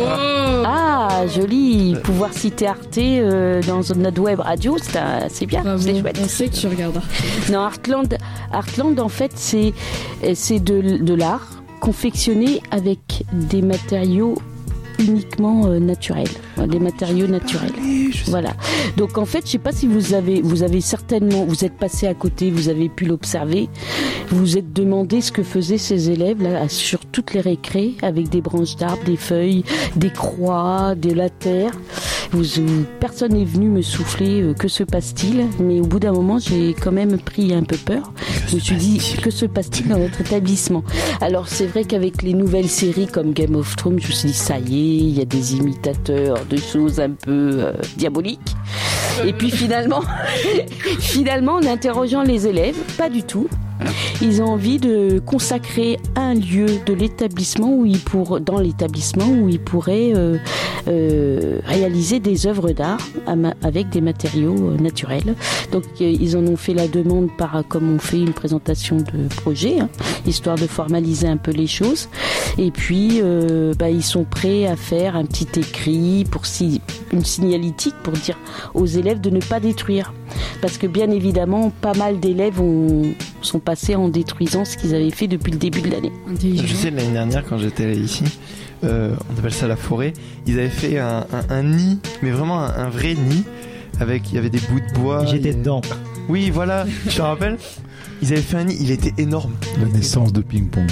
Speaker 4: ah, joli. Pouvoir citer Arte euh, dans notre web radio, c'est, un, c'est bien,
Speaker 3: Bravo.
Speaker 4: C'est chouette.
Speaker 3: On sait que tu regardes Arte.
Speaker 4: Non, Heartland, Heartland en fait, c'est, c'est de, de l'art confectionné avec des matériaux uniquement euh, naturels, des matériaux naturels. Voilà. Donc en fait, je sais pas si vous avez, vous avez certainement, vous êtes passé à côté, vous avez pu l'observer, vous vous êtes demandé ce que faisaient ces élèves là sur toutes les récrés avec des branches d'arbres, des feuilles, des croix, de la terre. Vous, vous, personne n'est venu me souffler euh, que se passe-t-il, mais au bout d'un moment, j'ai quand même pris un peu peur. Je me suis dit, que se passe-t-il dans notre établissement? Alors c'est vrai qu'avec les nouvelles séries comme Game of Thrones, je me suis dit, ça y est, il y a des imitateurs de choses un peu euh, diaboliques. Et puis finalement, finalement, en interrogeant les élèves, pas du tout. Ils ont envie de consacrer un lieu de l'établissement où ils pour, dans l'établissement où ils pourraient euh, euh, réaliser des œuvres d'art avec des matériaux naturels. Donc ils en ont fait la demande par comme on fait une présentation de projet, hein, histoire de formaliser un peu les choses. Et puis euh, bah, ils sont prêts à faire un petit écrit pour si, une signalétique pour dire aux élèves de ne pas détruire. Parce que bien évidemment, pas mal d'élèves ont, sont passés en détruisant ce qu'ils avaient fait depuis le début de l'année.
Speaker 1: Je sais, l'année dernière, quand j'étais ici, euh, on appelle ça la forêt, ils avaient fait un, un, un nid, mais vraiment un, un vrai nid, avec, il y avait des bouts de bois.
Speaker 5: J'étais
Speaker 1: et...
Speaker 5: dedans.
Speaker 1: Oui, voilà, tu te rappelles? Ils avaient fait un nid, il était énorme.
Speaker 2: La naissance de ping-pong.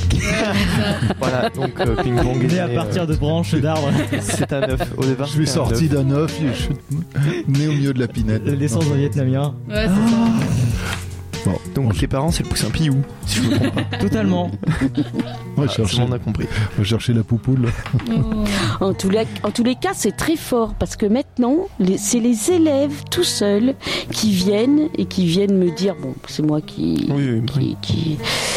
Speaker 1: Voilà, donc euh, ping-pong.
Speaker 5: Né à partir de branches d'arbres.
Speaker 1: C'est un œuf. Au départ,
Speaker 2: je suis sorti
Speaker 1: œuf.
Speaker 2: d'un œuf, je suis né au milieu de la pinette.
Speaker 5: La naissance d'un vietnamien.
Speaker 3: Ouais, c'est ça.
Speaker 2: Bon,
Speaker 1: donc tes parents, c'est le poussin Piou, si je me trompe pas.
Speaker 5: Totalement.
Speaker 2: On va
Speaker 1: Ah,
Speaker 2: chercher,
Speaker 1: on a compris.
Speaker 2: on va chercher la poupoule.
Speaker 3: Oh.
Speaker 4: En tous, les, en tous les cas, c'est très fort parce que maintenant, les, c'est les élèves tout seuls qui viennent et qui viennent me dire, bon, c'est moi qui,
Speaker 1: oui, oui,
Speaker 4: qui,
Speaker 1: oui.
Speaker 4: qui,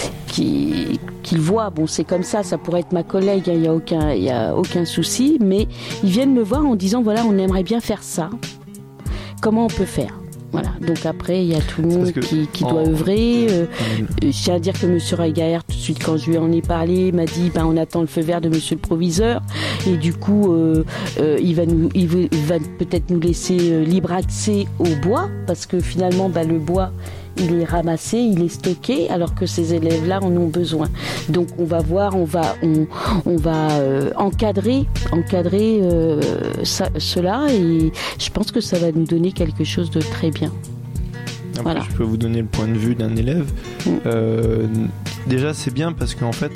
Speaker 4: qui, qui le voit. Bon, c'est comme ça, ça pourrait être ma collègue, il n'y a aucun, il y a aucun souci, mais ils viennent me voir en disant, voilà, on aimerait bien faire ça. Comment on peut faire? Voilà, donc après il y a tout le monde qui, qui doit en... œuvrer. Euh, je tiens à dire que Monsieur Regaert, tout de suite quand je lui en ai parlé, m'a dit ben, on attend le feu vert de Monsieur le proviseur et du coup euh, euh, il va nous, il va peut-être nous laisser euh, libre accès au bois parce que finalement ben, le bois il est ramassé, il est stocké, alors que ces élèves-là en ont besoin. Donc on va voir, on va, on, on va euh, encadrer, encadrer euh, ça, cela, et je pense que ça va nous donner quelque chose de très bien.
Speaker 1: Après,
Speaker 4: voilà.
Speaker 1: Je peux vous donner le point de vue d'un élève. Mm. Euh, déjà, c'est bien parce qu'en fait,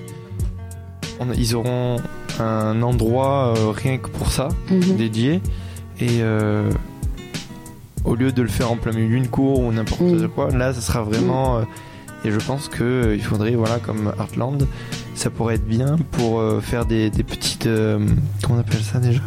Speaker 1: on, ils auront un endroit euh, rien que pour ça, mm-hmm. dédié, et euh, au lieu de le faire en plein milieu d'une cour ou n'importe mmh. quoi, là ça sera vraiment... Euh, et je pense qu'il euh, faudrait, voilà, comme Heartland, ça pourrait être bien pour euh, faire des, des petites... Euh, comment on appelle ça déjà?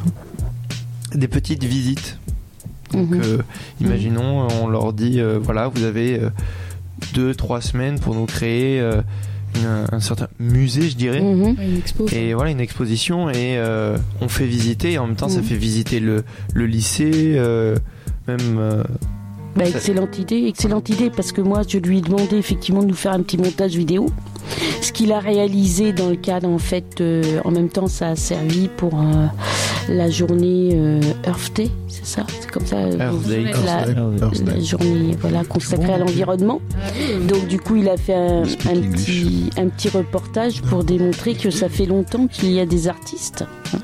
Speaker 1: Des petites visites. Donc mmh. euh, imaginons, on leur dit, euh, voilà, vous avez euh, deux, trois semaines pour nous créer... Euh, Une, un certain musée, je dirais,
Speaker 3: mmh. une expo.
Speaker 1: Et voilà, une exposition, et euh, on fait visiter, et en même temps mmh. ça fait visiter le, le lycée, euh, même euh,
Speaker 4: bah, excellente idée, excellente idée, parce que moi je lui ai demandé effectivement de nous faire un petit montage vidéo, ce qu'il a réalisé dans le cadre, en fait, euh, en même temps ça a servi pour euh, la journée euh, Earth Day, c'est ça, c'est comme ça,
Speaker 1: Earth Day.
Speaker 4: La, la, la journée, voilà, consacrée à l'environnement. Donc du coup il a fait un, un, petit, un petit reportage pour démontrer que ça fait longtemps qu'il y a des artistes, hein,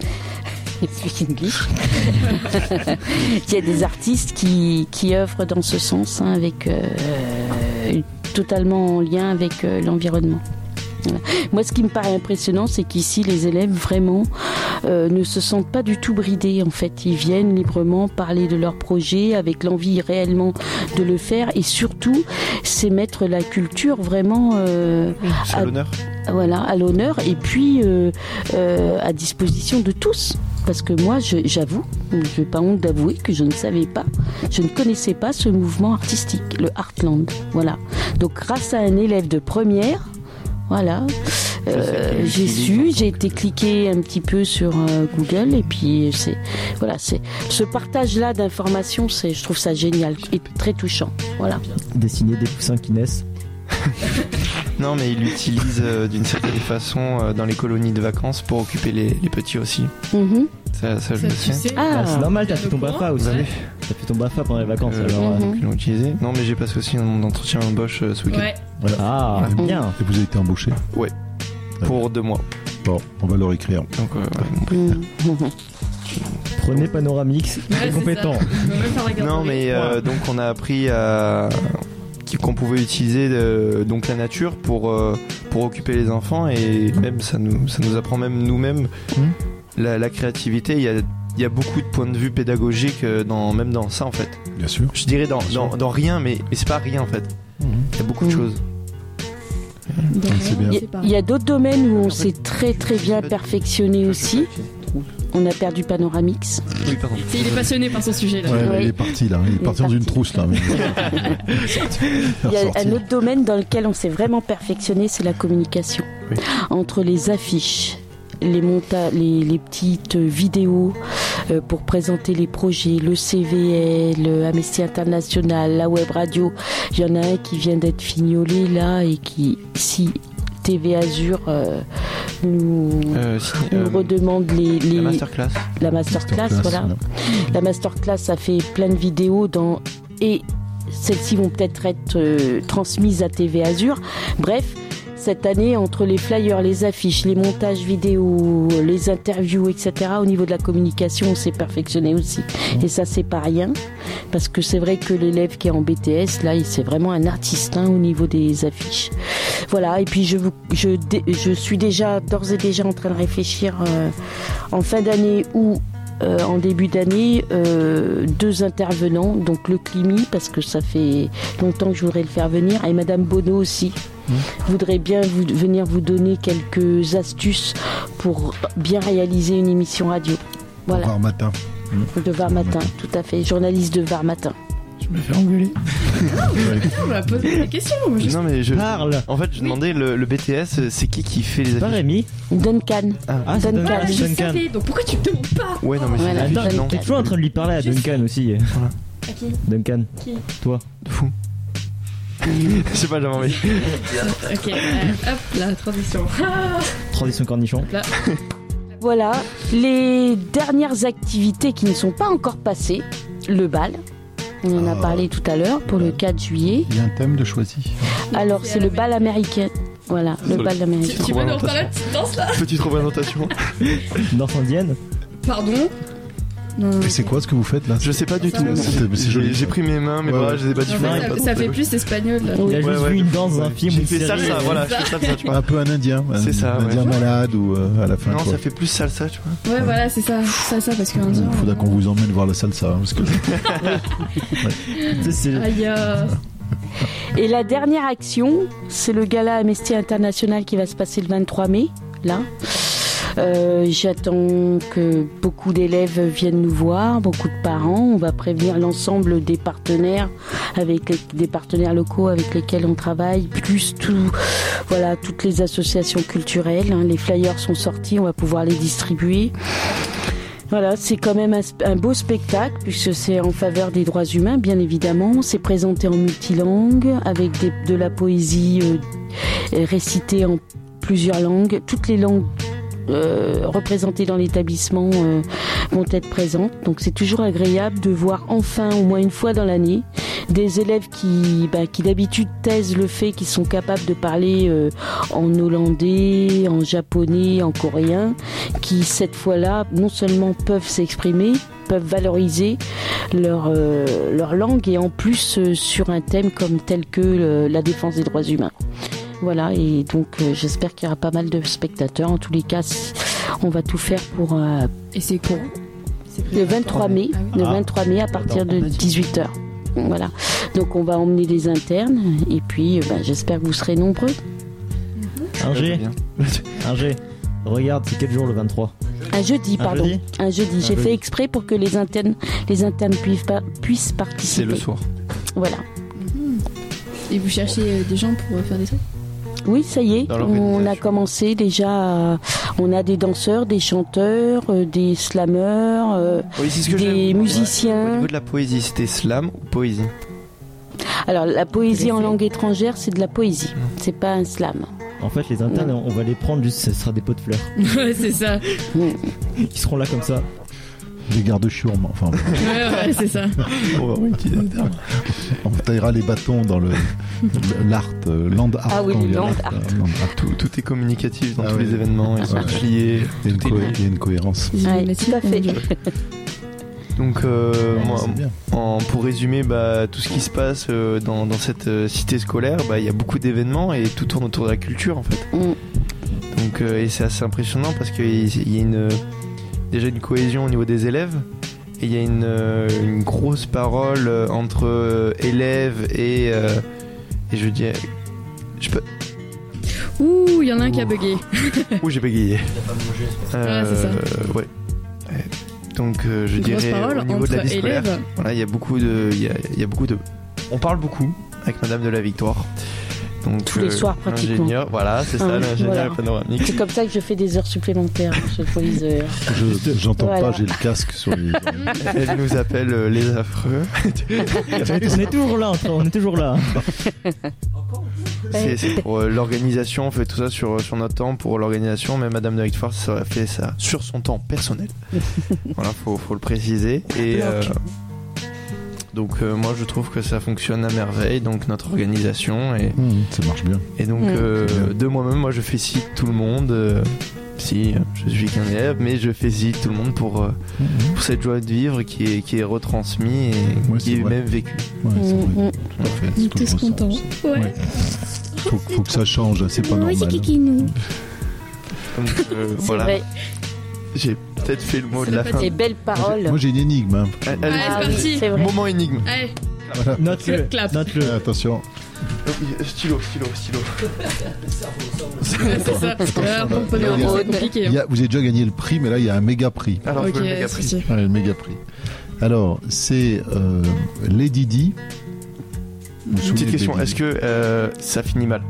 Speaker 4: qu'il y a des artistes qui, qui œuvrent dans ce sens, hein, avec euh, totalement en lien avec euh, l'environnement. Voilà. Moi, ce qui me paraît impressionnant, c'est qu'ici, les élèves, vraiment, euh, ne se sentent pas du tout bridés, en fait. Ils viennent librement parler de leur projet, avec l'envie réellement de le faire. Et surtout, c'est mettre la culture vraiment euh,
Speaker 1: C'est
Speaker 4: à,
Speaker 1: l'honneur.
Speaker 4: voilà, à l'honneur et puis euh, euh, à disposition de tous. Parce que moi, je, j'avoue, je n'ai pas honte d'avouer que je ne savais pas, je ne connaissais pas ce mouvement artistique, le Heartland. Voilà. Donc, grâce à un élève de première, voilà, euh, j'ai su, j'ai été cliquer un petit peu sur euh, Google et puis c'est, voilà, c'est ce partage-là d'informations, c'est, je trouve ça génial et très touchant. Voilà.
Speaker 5: Dessiner des poussins qui naissent.
Speaker 1: Non, mais il l'utilise euh, d'une certaine façon euh, dans les colonies de vacances pour occuper les, les petits aussi.
Speaker 4: Mm-hmm.
Speaker 1: Ça, ça, je
Speaker 3: Ça,
Speaker 1: le
Speaker 3: tu
Speaker 1: sais.
Speaker 3: sais.
Speaker 4: Ah.
Speaker 5: Bah, c'est normal, t'as
Speaker 3: Vous
Speaker 5: fait ton
Speaker 3: êtes au
Speaker 5: BAFA
Speaker 3: courant
Speaker 5: aussi.
Speaker 1: Ouais.
Speaker 5: T'as fait ton BAFA pendant les vacances
Speaker 1: Euh,
Speaker 5: alors.
Speaker 4: Mhm.
Speaker 5: euh,
Speaker 1: Ils l'ont utilisé. Non, mais j'ai passé aussi un entretien d'embauche euh, ce week-end.
Speaker 3: Ouais.
Speaker 5: Ah,
Speaker 1: Ouais.
Speaker 5: bien.
Speaker 2: Et vous avez été embauché.
Speaker 1: Pour deux mois.
Speaker 2: Bon, on va leur écrire.
Speaker 1: Donc, euh, ouais, mon prix.
Speaker 4: Mhm.
Speaker 5: Prenez Panoramix,
Speaker 3: Ouais,
Speaker 5: très
Speaker 3: c'est
Speaker 5: compétent.
Speaker 3: ça. On va même faire la garde
Speaker 1: Non,
Speaker 3: de
Speaker 1: mais
Speaker 3: riz.
Speaker 1: euh, donc on a appris à qu'on pouvait utiliser euh, donc la nature pour euh, pour occuper les enfants et même ça nous ça nous apprend même nous-mêmes la, la créativité. Il y a il y a beaucoup de points de vue pédagogiques euh, dans même dans ça en fait.
Speaker 2: Bien sûr.
Speaker 1: Je dirais dans
Speaker 2: Bien
Speaker 1: dans,
Speaker 2: sûr.
Speaker 1: dans rien mais mais c'est pas rien en fait. Il y a beaucoup de
Speaker 4: Mhm.
Speaker 1: choses.
Speaker 3: Donc,
Speaker 2: c'est bien.
Speaker 4: Il y a-
Speaker 3: c'est pas-
Speaker 4: il y a d'autres domaines où on s'est très très bien perfectionné aussi. On a perdu Panoramix.
Speaker 1: Oui, pardon.
Speaker 3: C'est- Il est passionné par son sujet là.
Speaker 2: Ouais, là,
Speaker 4: Oui.
Speaker 2: il est parti là. Il est
Speaker 4: Il est
Speaker 2: parti dans une
Speaker 4: parti.
Speaker 2: trousse là. mais-
Speaker 4: Il y a
Speaker 2: Ressorti.
Speaker 4: un autre domaine dans lequel on s'est vraiment perfectionné, c'est la communication.
Speaker 1: Oui.
Speaker 4: Entre les affiches, les, monta- les, les petites vidéos euh, pour présenter les projets, le C V L, Amnesty International, la web radio. Il y en a un qui vient d'être fignolé là et qui, si T V Azur euh, nous,
Speaker 1: Euh, si-
Speaker 4: nous
Speaker 1: euh,
Speaker 4: redemande les, les-
Speaker 1: la masterclass.
Speaker 4: la masterclass,
Speaker 2: Masterclass,
Speaker 4: voilà.
Speaker 2: voilà.
Speaker 4: La masterclass, ça fait plein de vidéos dans et celles-ci vont peut-être être euh, transmises à T V Azur. Bref, cette année, entre les flyers, les affiches, les montages vidéo, les interviews, et cetera, au niveau de la communication, on s'est perfectionné aussi. Et ça, c'est pas rien, parce que c'est vrai que l'élève qui est en B T S, là, il- c'est vraiment un artiste hein, au niveau des affiches. Voilà, et puis je, vous, je, dé- je suis déjà, d'ores et déjà en train de réfléchir euh, en fin d'année ou euh, en début d'année, euh, deux intervenants, donc le Climi, parce que ça fait longtemps que je voudrais le faire venir, et Madame Bonneau aussi. Je voudrais bien vous, venir vous donner quelques astuces pour bien réaliser une émission radio. Voilà,
Speaker 2: Var matin.
Speaker 4: de Var Matin, tout à fait, journaliste de Var Matin.
Speaker 1: Je me fais engueuler.
Speaker 3: On va poser des questions. moi, je-
Speaker 1: Non mais je
Speaker 5: Parle.
Speaker 1: en fait je demandais le, le B T S c'est qui qui fait les
Speaker 5: Pas
Speaker 1: affiches.
Speaker 5: Rémi.
Speaker 4: Duncan.
Speaker 5: Ah, c'est
Speaker 4: Duncan.
Speaker 5: Duncan.
Speaker 3: Ah, je
Speaker 5: Duncan.
Speaker 3: savais. Donc pourquoi tu me demandes pas?
Speaker 1: Ouais non mais c'est
Speaker 4: Voilà,
Speaker 1: les affiches,
Speaker 4: Duncan.
Speaker 1: non.
Speaker 5: T'es toujours en train de lui parler à
Speaker 3: Je
Speaker 5: Duncan aussi.
Speaker 3: À qui?
Speaker 5: Duncan.
Speaker 3: Qui?
Speaker 5: Toi.
Speaker 1: De fou. Je sais pas, j'avais envie.
Speaker 3: Ok, euh, hop, la transition. Ah,
Speaker 5: Transition cornichon.
Speaker 3: là.
Speaker 4: Voilà, les dernières activités qui ne sont pas encore passées, le bal. On en a
Speaker 2: Ah.
Speaker 4: parlé tout à l'heure pour le quatre juillet.
Speaker 2: Il y a un thème de choisi.
Speaker 4: Alors,
Speaker 3: C'est
Speaker 4: c'est
Speaker 3: à
Speaker 4: le
Speaker 3: la
Speaker 4: bal américain. Voilà, le bal
Speaker 3: Tu,
Speaker 4: américain.
Speaker 3: tu peux nous reparler de cette danse là?
Speaker 1: Petite représentation.
Speaker 5: Danse indienne.
Speaker 3: Pardon? Non.
Speaker 2: Et c'est quoi ce que vous faites là
Speaker 1: Je sais pas du
Speaker 3: Ça
Speaker 1: tout.
Speaker 3: va.
Speaker 2: C'est- c'est joli,
Speaker 1: J'ai j'ai
Speaker 2: ça.
Speaker 1: pris mes mains, mes
Speaker 2: Ouais,
Speaker 1: bras,
Speaker 2: ouais.
Speaker 1: je les ai pas
Speaker 3: En fait,
Speaker 1: différents.
Speaker 3: ça, ça fait plus espagnol. Là.
Speaker 4: Oui.
Speaker 5: Il a juste
Speaker 1: Ouais, ouais,
Speaker 5: vu une
Speaker 1: de-
Speaker 5: danse dans un
Speaker 1: ouais.
Speaker 5: film ou
Speaker 1: J'ai
Speaker 5: une
Speaker 1: fait
Speaker 5: série.
Speaker 1: salsa,
Speaker 5: euh,
Speaker 1: voilà, je fais salsa, tu vois.
Speaker 2: Un peu un indien.
Speaker 1: C'est
Speaker 2: un,
Speaker 1: ça,
Speaker 2: un
Speaker 1: ouais.
Speaker 2: indien malade ou euh, à la fin.
Speaker 1: Non,
Speaker 2: quoi.
Speaker 1: ça fait plus salsa, tu vois.
Speaker 3: Ouais, voilà, c'est ça. Ça, ça, parce qu'un
Speaker 2: Il faudra qu'on vous emmène voir la salsa. hein, parce que...
Speaker 5: Tu sais, c'est-
Speaker 3: Aïe, euh,
Speaker 4: Et la dernière action, c'est le gala Amnesty International qui va se passer le vingt-trois mai, là. Euh, j'attends que beaucoup d'élèves viennent nous voir, beaucoup de parents. On va prévenir l'ensemble des partenaires, avec les- des partenaires locaux avec lesquels on travaille, plus tout, voilà, toutes les associations culturelles. hein. Les flyers sont sortis, on va pouvoir les distribuer. Voilà, c'est quand même un, sp- un beau spectacle puisque c'est en faveur des droits humains, bien évidemment. C'est présenté en multilangue avec des- de la poésie euh, récitée en plusieurs langues. Toutes les langues euh, représentées dans l'établissement euh, vont être présentes. Donc c'est toujours agréable de voir enfin, au moins une fois dans l'année, des élèves qui, bah, qui d'habitude taisent le fait qu'ils sont capables de parler euh, en hollandais, en japonais, en coréen, qui cette fois-là non seulement peuvent s'exprimer, peuvent valoriser leur, euh, leur langue et en plus euh, sur un thème comme tel que euh, la défense des droits humains. Voilà, et donc euh, j'espère qu'il y aura pas mal de spectateurs. En tous les cas, on va tout faire pour, euh,
Speaker 3: Et c'est
Speaker 4: pour
Speaker 3: cool. C'est
Speaker 4: le vingt-trois mai,
Speaker 3: Ah oui.
Speaker 4: le
Speaker 5: Ah.
Speaker 4: vingt-trois mai à partir de
Speaker 5: Attends,
Speaker 4: dix-huit heures. Voilà. Donc on va emmener les internes et puis euh, ben, j'espère que vous serez nombreux.
Speaker 5: Un G,
Speaker 1: Bien.
Speaker 5: un G. Regarde, c'est quel jour le vingt-trois?
Speaker 4: Un jeudi,
Speaker 5: Un
Speaker 4: pardon.
Speaker 5: jeudi
Speaker 4: Un jeudi. J'ai
Speaker 5: jeudi.
Speaker 4: fait exprès pour que les internes, les internes puissent, pas- puissent
Speaker 1: C'est
Speaker 4: participer.
Speaker 1: le soir.
Speaker 4: Voilà.
Speaker 3: Et vous cherchez euh, des gens pour euh, faire des trucs?
Speaker 4: Oui, ça y est,
Speaker 1: Dans
Speaker 4: on a
Speaker 1: l'organisation.
Speaker 4: commencé déjà. à- On a des danseurs, des chanteurs, euh, des slammeurs, euh,
Speaker 1: Oui, c'est ce que
Speaker 4: des
Speaker 1: j'aime. Au
Speaker 4: musiciens.
Speaker 1: niveau de la poésie, c'était slam ou poésie?
Speaker 4: Alors la poésie en
Speaker 3: Intéressé.
Speaker 4: langue étrangère, c'est de la poésie. C'est pas un slam.
Speaker 5: En fait, les internes, on va les prendre juste, ce sera des pots de fleurs.
Speaker 3: Ouais, c'est ça.
Speaker 5: Qui seront là comme ça.
Speaker 2: Les gardes-chiourmes, enfin,
Speaker 3: Ouais, ouais, c'est ça.
Speaker 1: On va utiliser un terme.
Speaker 2: on taillera les bâtons dans le l'art, euh, land art.
Speaker 4: Ah oui,
Speaker 2: quand
Speaker 4: le
Speaker 2: il y a
Speaker 4: land
Speaker 2: l'art,
Speaker 4: art.
Speaker 2: euh, land art.
Speaker 1: Tout, tout est communicatif dans
Speaker 2: Ah
Speaker 1: tous
Speaker 2: ouais.
Speaker 1: les événements, ils sont
Speaker 2: Ouais.
Speaker 1: tous liés.
Speaker 2: Il y a une
Speaker 1: Tout est
Speaker 2: co-
Speaker 1: lié.
Speaker 2: il y a une cohérence.
Speaker 4: Ouais, tout à fait.
Speaker 1: Donc, euh, moi,
Speaker 2: C'est bien.
Speaker 1: en- pour résumer, bah, tout ce qui se passe euh, dans, dans cette euh, cité scolaire, bah, il y a beaucoup d'événements et tout tourne autour de la culture en fait.
Speaker 4: Mm.
Speaker 1: Donc, euh, et c'est assez impressionnant parce qu'il y a une, déjà une cohésion au niveau des élèves et il y a une, euh, une grosse parole euh, entre euh, élèves et, euh, et je dis, je peux,
Speaker 3: Ouh, il y en a un qui a bugué.
Speaker 1: où j'ai bégayé.
Speaker 3: Ah, c'est ça.
Speaker 1: Ouais. Euh, Donc, euh, je
Speaker 3: Une grosse
Speaker 1: dirais
Speaker 3: parole
Speaker 1: au niveau de la
Speaker 3: entre
Speaker 1: vie scolaire.
Speaker 3: élèves.
Speaker 1: Voilà, il y a beaucoup de, il y a, il y a beaucoup de, on parle beaucoup avec Madame de la Victoire. Donc
Speaker 4: Tous les soirs, pratiquement.
Speaker 1: l'ingénieur, voilà, c'est ça,
Speaker 4: Ah,
Speaker 1: l'ingénieur
Speaker 4: voilà.
Speaker 1: panoramique.
Speaker 4: C'est comme ça que je fais des heures supplémentaires, monsieur le proviseur.
Speaker 2: Je j'entends
Speaker 4: Voilà.
Speaker 2: pas, j'ai le casque sur les oreilles.
Speaker 1: Elle nous appelle euh, les affreux.
Speaker 5: On est toujours là, on est toujours là.
Speaker 1: C'est c'est pour euh, l'organisation, on fait tout ça sur, sur notre temps pour l'organisation, mais Madame de la Victoire ça a fait ça sur son temps personnel. Voilà, faut, faut le préciser. Et euh, donc euh, moi je trouve que ça fonctionne à merveille, donc notre organisation et
Speaker 2: Mmh, ça marche bien.
Speaker 1: Et donc,
Speaker 4: Mm.
Speaker 1: euh,
Speaker 2: C'est bien.
Speaker 1: de moi-même, moi, je félicite tout le monde. euh, si, euh, je suis qu'un élève, mais je félicite tout le monde pour, euh,
Speaker 2: Mmh,
Speaker 1: pour cette joie de vivre qui est, qui est retransmise et
Speaker 2: Ouais,
Speaker 1: qui
Speaker 2: c'est
Speaker 1: est
Speaker 2: vrai.
Speaker 1: même vécue.
Speaker 2: ouais, c'est vrai.
Speaker 4: Mm, mm.
Speaker 2: Tout à fait,
Speaker 3: On
Speaker 2: c'est
Speaker 3: est
Speaker 2: ce que je
Speaker 3: tous
Speaker 2: ressens
Speaker 3: contents.
Speaker 2: aussi.
Speaker 3: Ouais.
Speaker 2: Ouais. Faut, faut que ça change, c'est pas normal.
Speaker 3: Kikinou.
Speaker 1: Donc, euh,
Speaker 4: C'est
Speaker 1: voilà.
Speaker 4: vrai.
Speaker 1: J'ai peut-être fait le mot
Speaker 3: C'est
Speaker 1: de la
Speaker 3: la
Speaker 1: fin.
Speaker 4: Des belles
Speaker 2: Moi, j'ai-
Speaker 4: paroles.
Speaker 2: Moi j'ai une énigme. Hein.
Speaker 1: Allez,
Speaker 3: Allez,
Speaker 4: Ah
Speaker 3: c'est
Speaker 4: oui,
Speaker 3: parti.
Speaker 4: c'est vrai.
Speaker 1: moment énigme.
Speaker 3: Allez,
Speaker 2: Voilà.
Speaker 5: Note-le,
Speaker 3: Clap.
Speaker 5: note-le.
Speaker 2: Euh, attention.
Speaker 1: Stylo, stylo, stylo.
Speaker 3: ouais, c'est ça. Ouais, pour pas
Speaker 2: Il y a-
Speaker 3: c'est compliqué.
Speaker 2: Il
Speaker 3: hein.
Speaker 2: y a- vous avez déjà gagné le prix, mais là il y a un méga prix.
Speaker 1: Alors,
Speaker 3: Ok,
Speaker 1: je veux le méga
Speaker 3: c'est
Speaker 1: prix.
Speaker 3: parti.
Speaker 2: Ouais, le méga prix. Alors, c'est euh, Lady Di. Vous vous souvenez
Speaker 1: Petite
Speaker 2: de
Speaker 1: question,
Speaker 2: Lady
Speaker 1: est-ce
Speaker 2: Di?
Speaker 1: que euh, ça finit mal?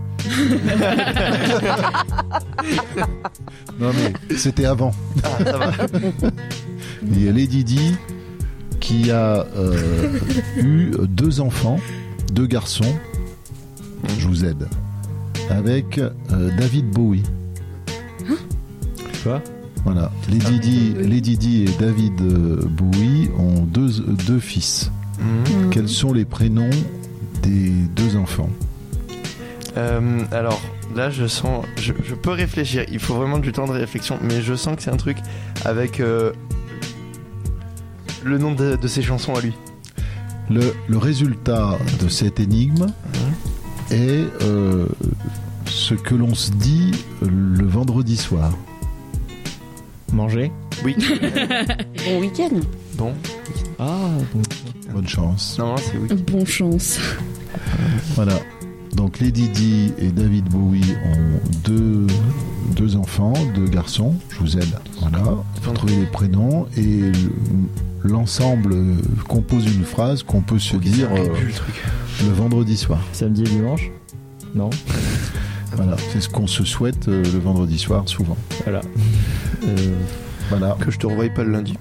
Speaker 2: Non mais c'était avant.
Speaker 1: Ah, ça va.
Speaker 2: Il y a Lady Di qui a euh, eu deux enfants, deux garçons. Je vous aide. Avec euh, David Bowie.
Speaker 5: Quoi?
Speaker 2: Voilà. Lady Di, Lady Di et David euh, Bowie ont deux, deux fils.
Speaker 1: Mhm.
Speaker 2: Quels sont les prénoms des deux enfants?
Speaker 1: Euh, alors là, je sens, je, je peux réfléchir. Il faut vraiment du temps de réflexion, mais je sens que c'est un truc avec euh, le nom de, de ses chansons à lui.
Speaker 2: Le, le résultat de cette énigme est euh, ce que l'on se dit le vendredi soir.
Speaker 5: Manger.
Speaker 1: Oui.
Speaker 4: Bon week-end.
Speaker 1: Bon.
Speaker 5: Ah, bon.
Speaker 2: Bonne chance.
Speaker 1: Non, c'est oui.
Speaker 3: Bon chance.
Speaker 2: Voilà. Donc Lady Di et David Bowie ont deux, deux enfants, deux garçons. Je vous aide. Voilà. Faut trouver les prénoms et le- l'ensemble compose une phrase qu'on peut se dire euh,
Speaker 1: le truc.
Speaker 2: le vendredi soir.
Speaker 5: Samedi et dimanche? Non.
Speaker 2: Voilà. C'est ce qu'on se souhaite euh, le vendredi soir souvent.
Speaker 5: Voilà. Euh,
Speaker 2: Voilà.
Speaker 1: Que je te revoie pas le lundi.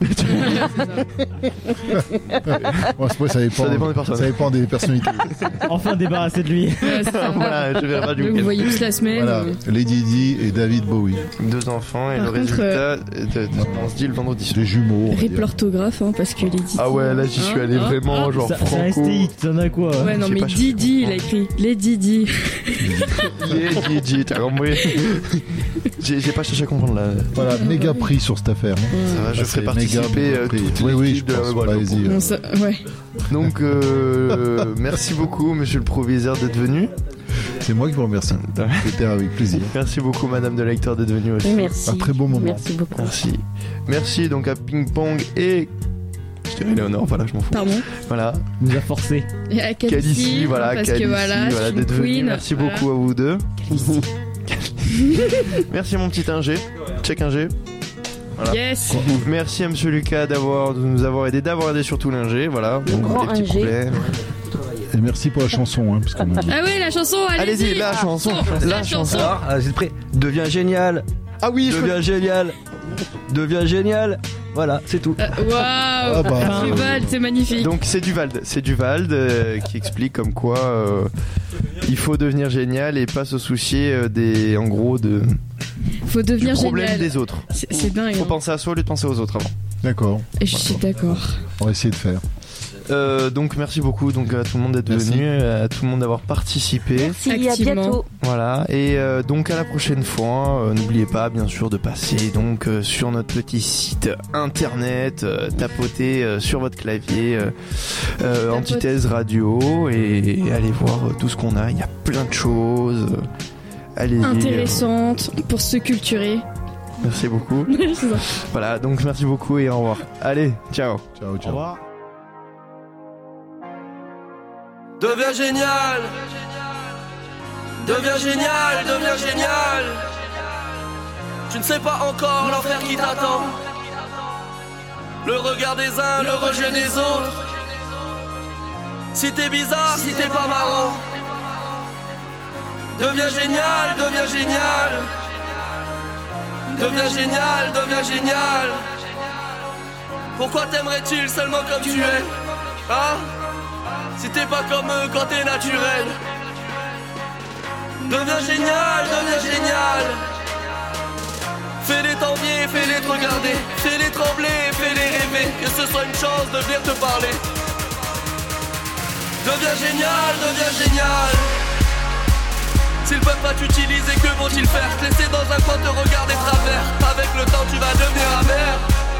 Speaker 2: Bon, après, ça dépend,
Speaker 1: Ça dépend des personnes.
Speaker 2: ça dépend des personnalités.
Speaker 5: enfin débarrassé de lui.
Speaker 3: Ouais, c'est ça.
Speaker 1: Voilà, je verrai pas du
Speaker 3: Là, vous
Speaker 1: week-end.
Speaker 3: voyez toute la semaine.
Speaker 2: Voilà.
Speaker 3: euh,
Speaker 2: Lady Di et David Bowie.
Speaker 1: Deux enfants et
Speaker 3: Par
Speaker 1: le
Speaker 3: contre,
Speaker 1: résultat, de, de- on se dit le vendredi soir.
Speaker 2: Des jumeaux. on va
Speaker 3: Rip
Speaker 2: dire.
Speaker 3: l'orthographe, hein, parce que les Didi.
Speaker 1: Ah ouais, là j'y suis allé
Speaker 3: Hein,
Speaker 1: vraiment
Speaker 3: hein,
Speaker 1: genre
Speaker 5: Ça- C'est un
Speaker 1: franco.
Speaker 5: S T I, t'en as quoi?
Speaker 3: Ouais, non,
Speaker 1: j'ai
Speaker 3: mais
Speaker 1: pas cherché
Speaker 3: Didi, il a
Speaker 1: comprendre.
Speaker 3: écrit les Didi.
Speaker 1: Yeah, yeah, yeah, t'as compris. J'ai j'ai pas cherché à comprendre là.
Speaker 2: Voilà, méga prix sur cette affaire. hein.
Speaker 1: Ça va, je
Speaker 2: Ah,
Speaker 1: ferai
Speaker 2: c'est
Speaker 1: participer
Speaker 2: méga
Speaker 1: euh,
Speaker 2: prix.
Speaker 1: toute
Speaker 2: Oui, oui,
Speaker 1: l'équipe
Speaker 2: je
Speaker 1: de
Speaker 2: pense.
Speaker 1: Guadeloupe.
Speaker 2: Allez-y.
Speaker 3: Bon, ça- ouais.
Speaker 1: Donc euh, merci beaucoup monsieur le proviseur d'être venu.
Speaker 2: C'est moi qui vous remercie. C'était avec plaisir.
Speaker 1: Merci beaucoup, Madame de Lecteur, d'être venue aussi.
Speaker 4: Merci.
Speaker 2: Un très beau moment.
Speaker 4: Merci beaucoup.
Speaker 1: Merci. Merci donc à Ping Pong et. Je dirais Léonore, voilà, je m'en fous.
Speaker 3: Pardon.
Speaker 1: Voilà.
Speaker 5: Il nous a forcé.
Speaker 3: Et à
Speaker 1: Calici,
Speaker 3: Calici,
Speaker 1: voilà,
Speaker 3: parce
Speaker 1: Calici,
Speaker 3: que voilà,
Speaker 1: voilà,
Speaker 3: je suis
Speaker 1: d'être venu.
Speaker 3: queen,
Speaker 1: Merci
Speaker 3: voilà.
Speaker 1: beaucoup à vous deux.
Speaker 4: Ici.
Speaker 1: Merci mon petit ingé. Check ingé. Voilà.
Speaker 3: Yes.
Speaker 1: Merci à Monsieur Lucas d'avoir de nous avoir aidé, d'avoir aidé surtout l'ingé. Voilà. Bon,
Speaker 4: grand
Speaker 1: des petits
Speaker 4: ingé.
Speaker 1: problèmes.
Speaker 2: Et merci pour la chanson, hein, parce qu'on a dit.
Speaker 3: Ah oui, la chanson, allez-y.
Speaker 1: Allez-y, la chanson, la chanson.
Speaker 6: Alors, ah, vous êtes prêts? Deviens génial.
Speaker 1: Ah oui, je
Speaker 6: Deviens génial. Deviens génial. Voilà, c'est tout.
Speaker 3: Euh, Waouh.
Speaker 2: Ah bah.
Speaker 3: Rivald, c'est magnifique.
Speaker 1: Donc c'est Duvald, c'est Duvald euh, qui explique comme quoi euh, il faut devenir génial et pas se soucier euh, des, en gros, de
Speaker 3: Faut
Speaker 1: du
Speaker 3: devenir
Speaker 1: problème
Speaker 3: génial.
Speaker 1: des autres.
Speaker 3: C'est c'est dingue.
Speaker 1: Faut
Speaker 3: hein.
Speaker 1: penser à soi au lieu de penser aux autres avant.
Speaker 2: D'accord,
Speaker 3: Et je suis d'accord.
Speaker 2: on va essayer de faire.
Speaker 1: Euh, donc merci beaucoup donc à tout le monde d'être
Speaker 2: Merci.
Speaker 1: venu, à tout le monde d'avoir participé.
Speaker 4: Merci, à
Speaker 3: Activement.
Speaker 4: bientôt.
Speaker 1: Voilà, et euh, donc à la prochaine fois, euh, n'oubliez pas bien sûr de passer donc euh, sur notre petit site internet, euh, tapoter euh, sur votre clavier euh, euh,
Speaker 3: Tapote.
Speaker 1: Antithèse Radio et, et allez voir euh, tout ce qu'on a, il y a plein de choses. euh, Allez-y.
Speaker 3: Intéressante pour se culturer.
Speaker 1: euh, merci beaucoup.
Speaker 3: C'est ça.
Speaker 1: Voilà, donc merci beaucoup et au revoir. Allez, ciao.
Speaker 2: Ciao, ciao.
Speaker 7: Deviens génial. Deviens génial, deviens génial. Tu ne sais pas encore l'enfer qui t'attend. Le regard des uns, le rejet des autres. Si t'es bizarre, si t'es pas marrant. Deviens génial, deviens génial. Deviens génial, deviens génial. Pourquoi t'aimerais-tu seulement comme tu es? Hein? Si t'es pas comme eux quand t'es naturel. Deviens génial, deviens génial. Fais-les t'envier, fais-les te regarder. Fais-les trembler, fais-les rêver. Que ce soit une chance de venir te parler. Deviens génial, deviens génial. S'ils peuvent pas t'utiliser, que vont-ils faire? Te laisser dans un coin te regarder travers. Avec le temps tu vas devenir amer.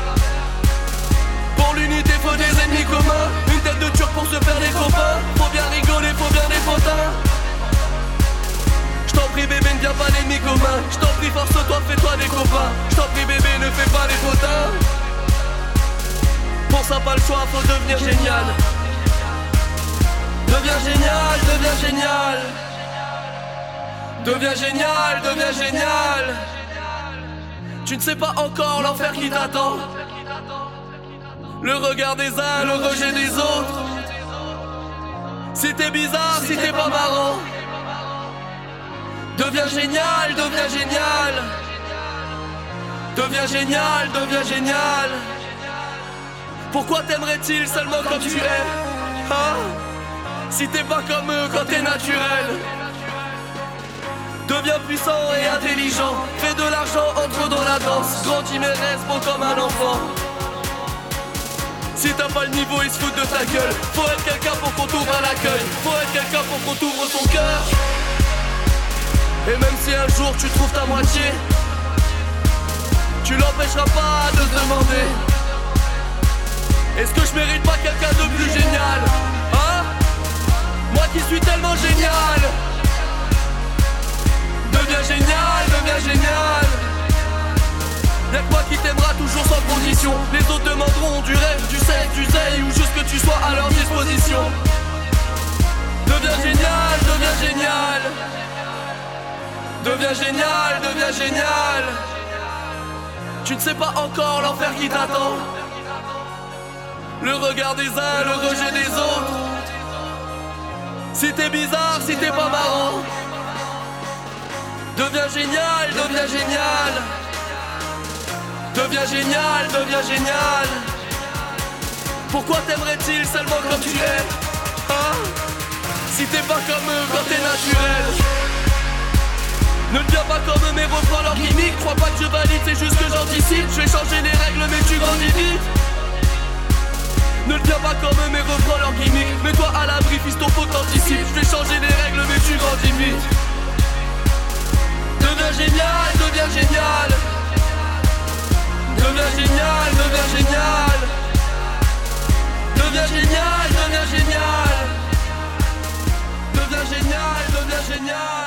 Speaker 7: Pour l'unité faut des ennemis communs. Une tête de turc pour se faire des copains. Faut bien rigoler, faut bien des potins. J't'en prie bébé, ne viens pas l'ennemi commun. J't'en prie force-toi, fais-toi des copains. J't'en prie bébé, ne fais pas les potins. Pour ça pas le choix, faut devenir génial. Deviens génial, deviens génial. Deviens génial, deviens génial. Tu ne sais pas encore l'enfer qui t'attend. Le regard des uns, le rejet des autres. Si t'es bizarre, si t'es pas marrant. Deviens génial, deviens génial. Deviens génial, deviens génial. Pourquoi t'aimerais-il seulement comme tu es? Hein? Si t'es pas comme eux quand t'es naturel. Deviens puissant et intelligent. Fais de l'argent, entre dans la danse. Grandis mais reste beau comme un enfant. Si t'as pas le niveau, ils se foutent de ta gueule. Faut être quelqu'un pour qu'on t'ouvre à l'accueil. Faut être quelqu'un pour qu'on t'ouvre ton cœur. Et même si un jour tu trouves ta moitié, tu l'empêcheras pas de te demander: est-ce que je mérite pas quelqu'un de plus génial? Hein? Moi qui suis tellement génial. Deviens génial, deviens génial. Y'a que moi qui t'aimera toujours sans condition. Les autres demanderont du rêve, du sexe, du zèle, ou juste que tu sois à leur disposition. Deviens génial, deviens génial. Deviens génial, deviens génial. Tu ne sais pas encore l'enfer qui t'attend. Le regard des uns, le rejet des autres. Si t'es bizarre, si t'es pas marrant. Deviens génial, deviens génial. Deviens génial, deviens génial. Pourquoi t'aimerais-il seulement comme tu es? Hein? Si t'es pas comme eux quand t'es naturel. Ne deviens pas comme eux mais reprends leur gimmick. Crois pas que je valide, c'est juste que j'anticipe. Je vais changer les règles mais tu grandis vite. Ne deviens pas comme eux mais reprends leur gimmick. Mets-toi à l'abri, fiston, faut t'anticiper. Je vais changer les règles mais tu grandis vite. Deviens génial, deviens génial. Deviens génial, deviens génial. Deviens génial, deviens génial. Deviens génial, deviens génial. génial.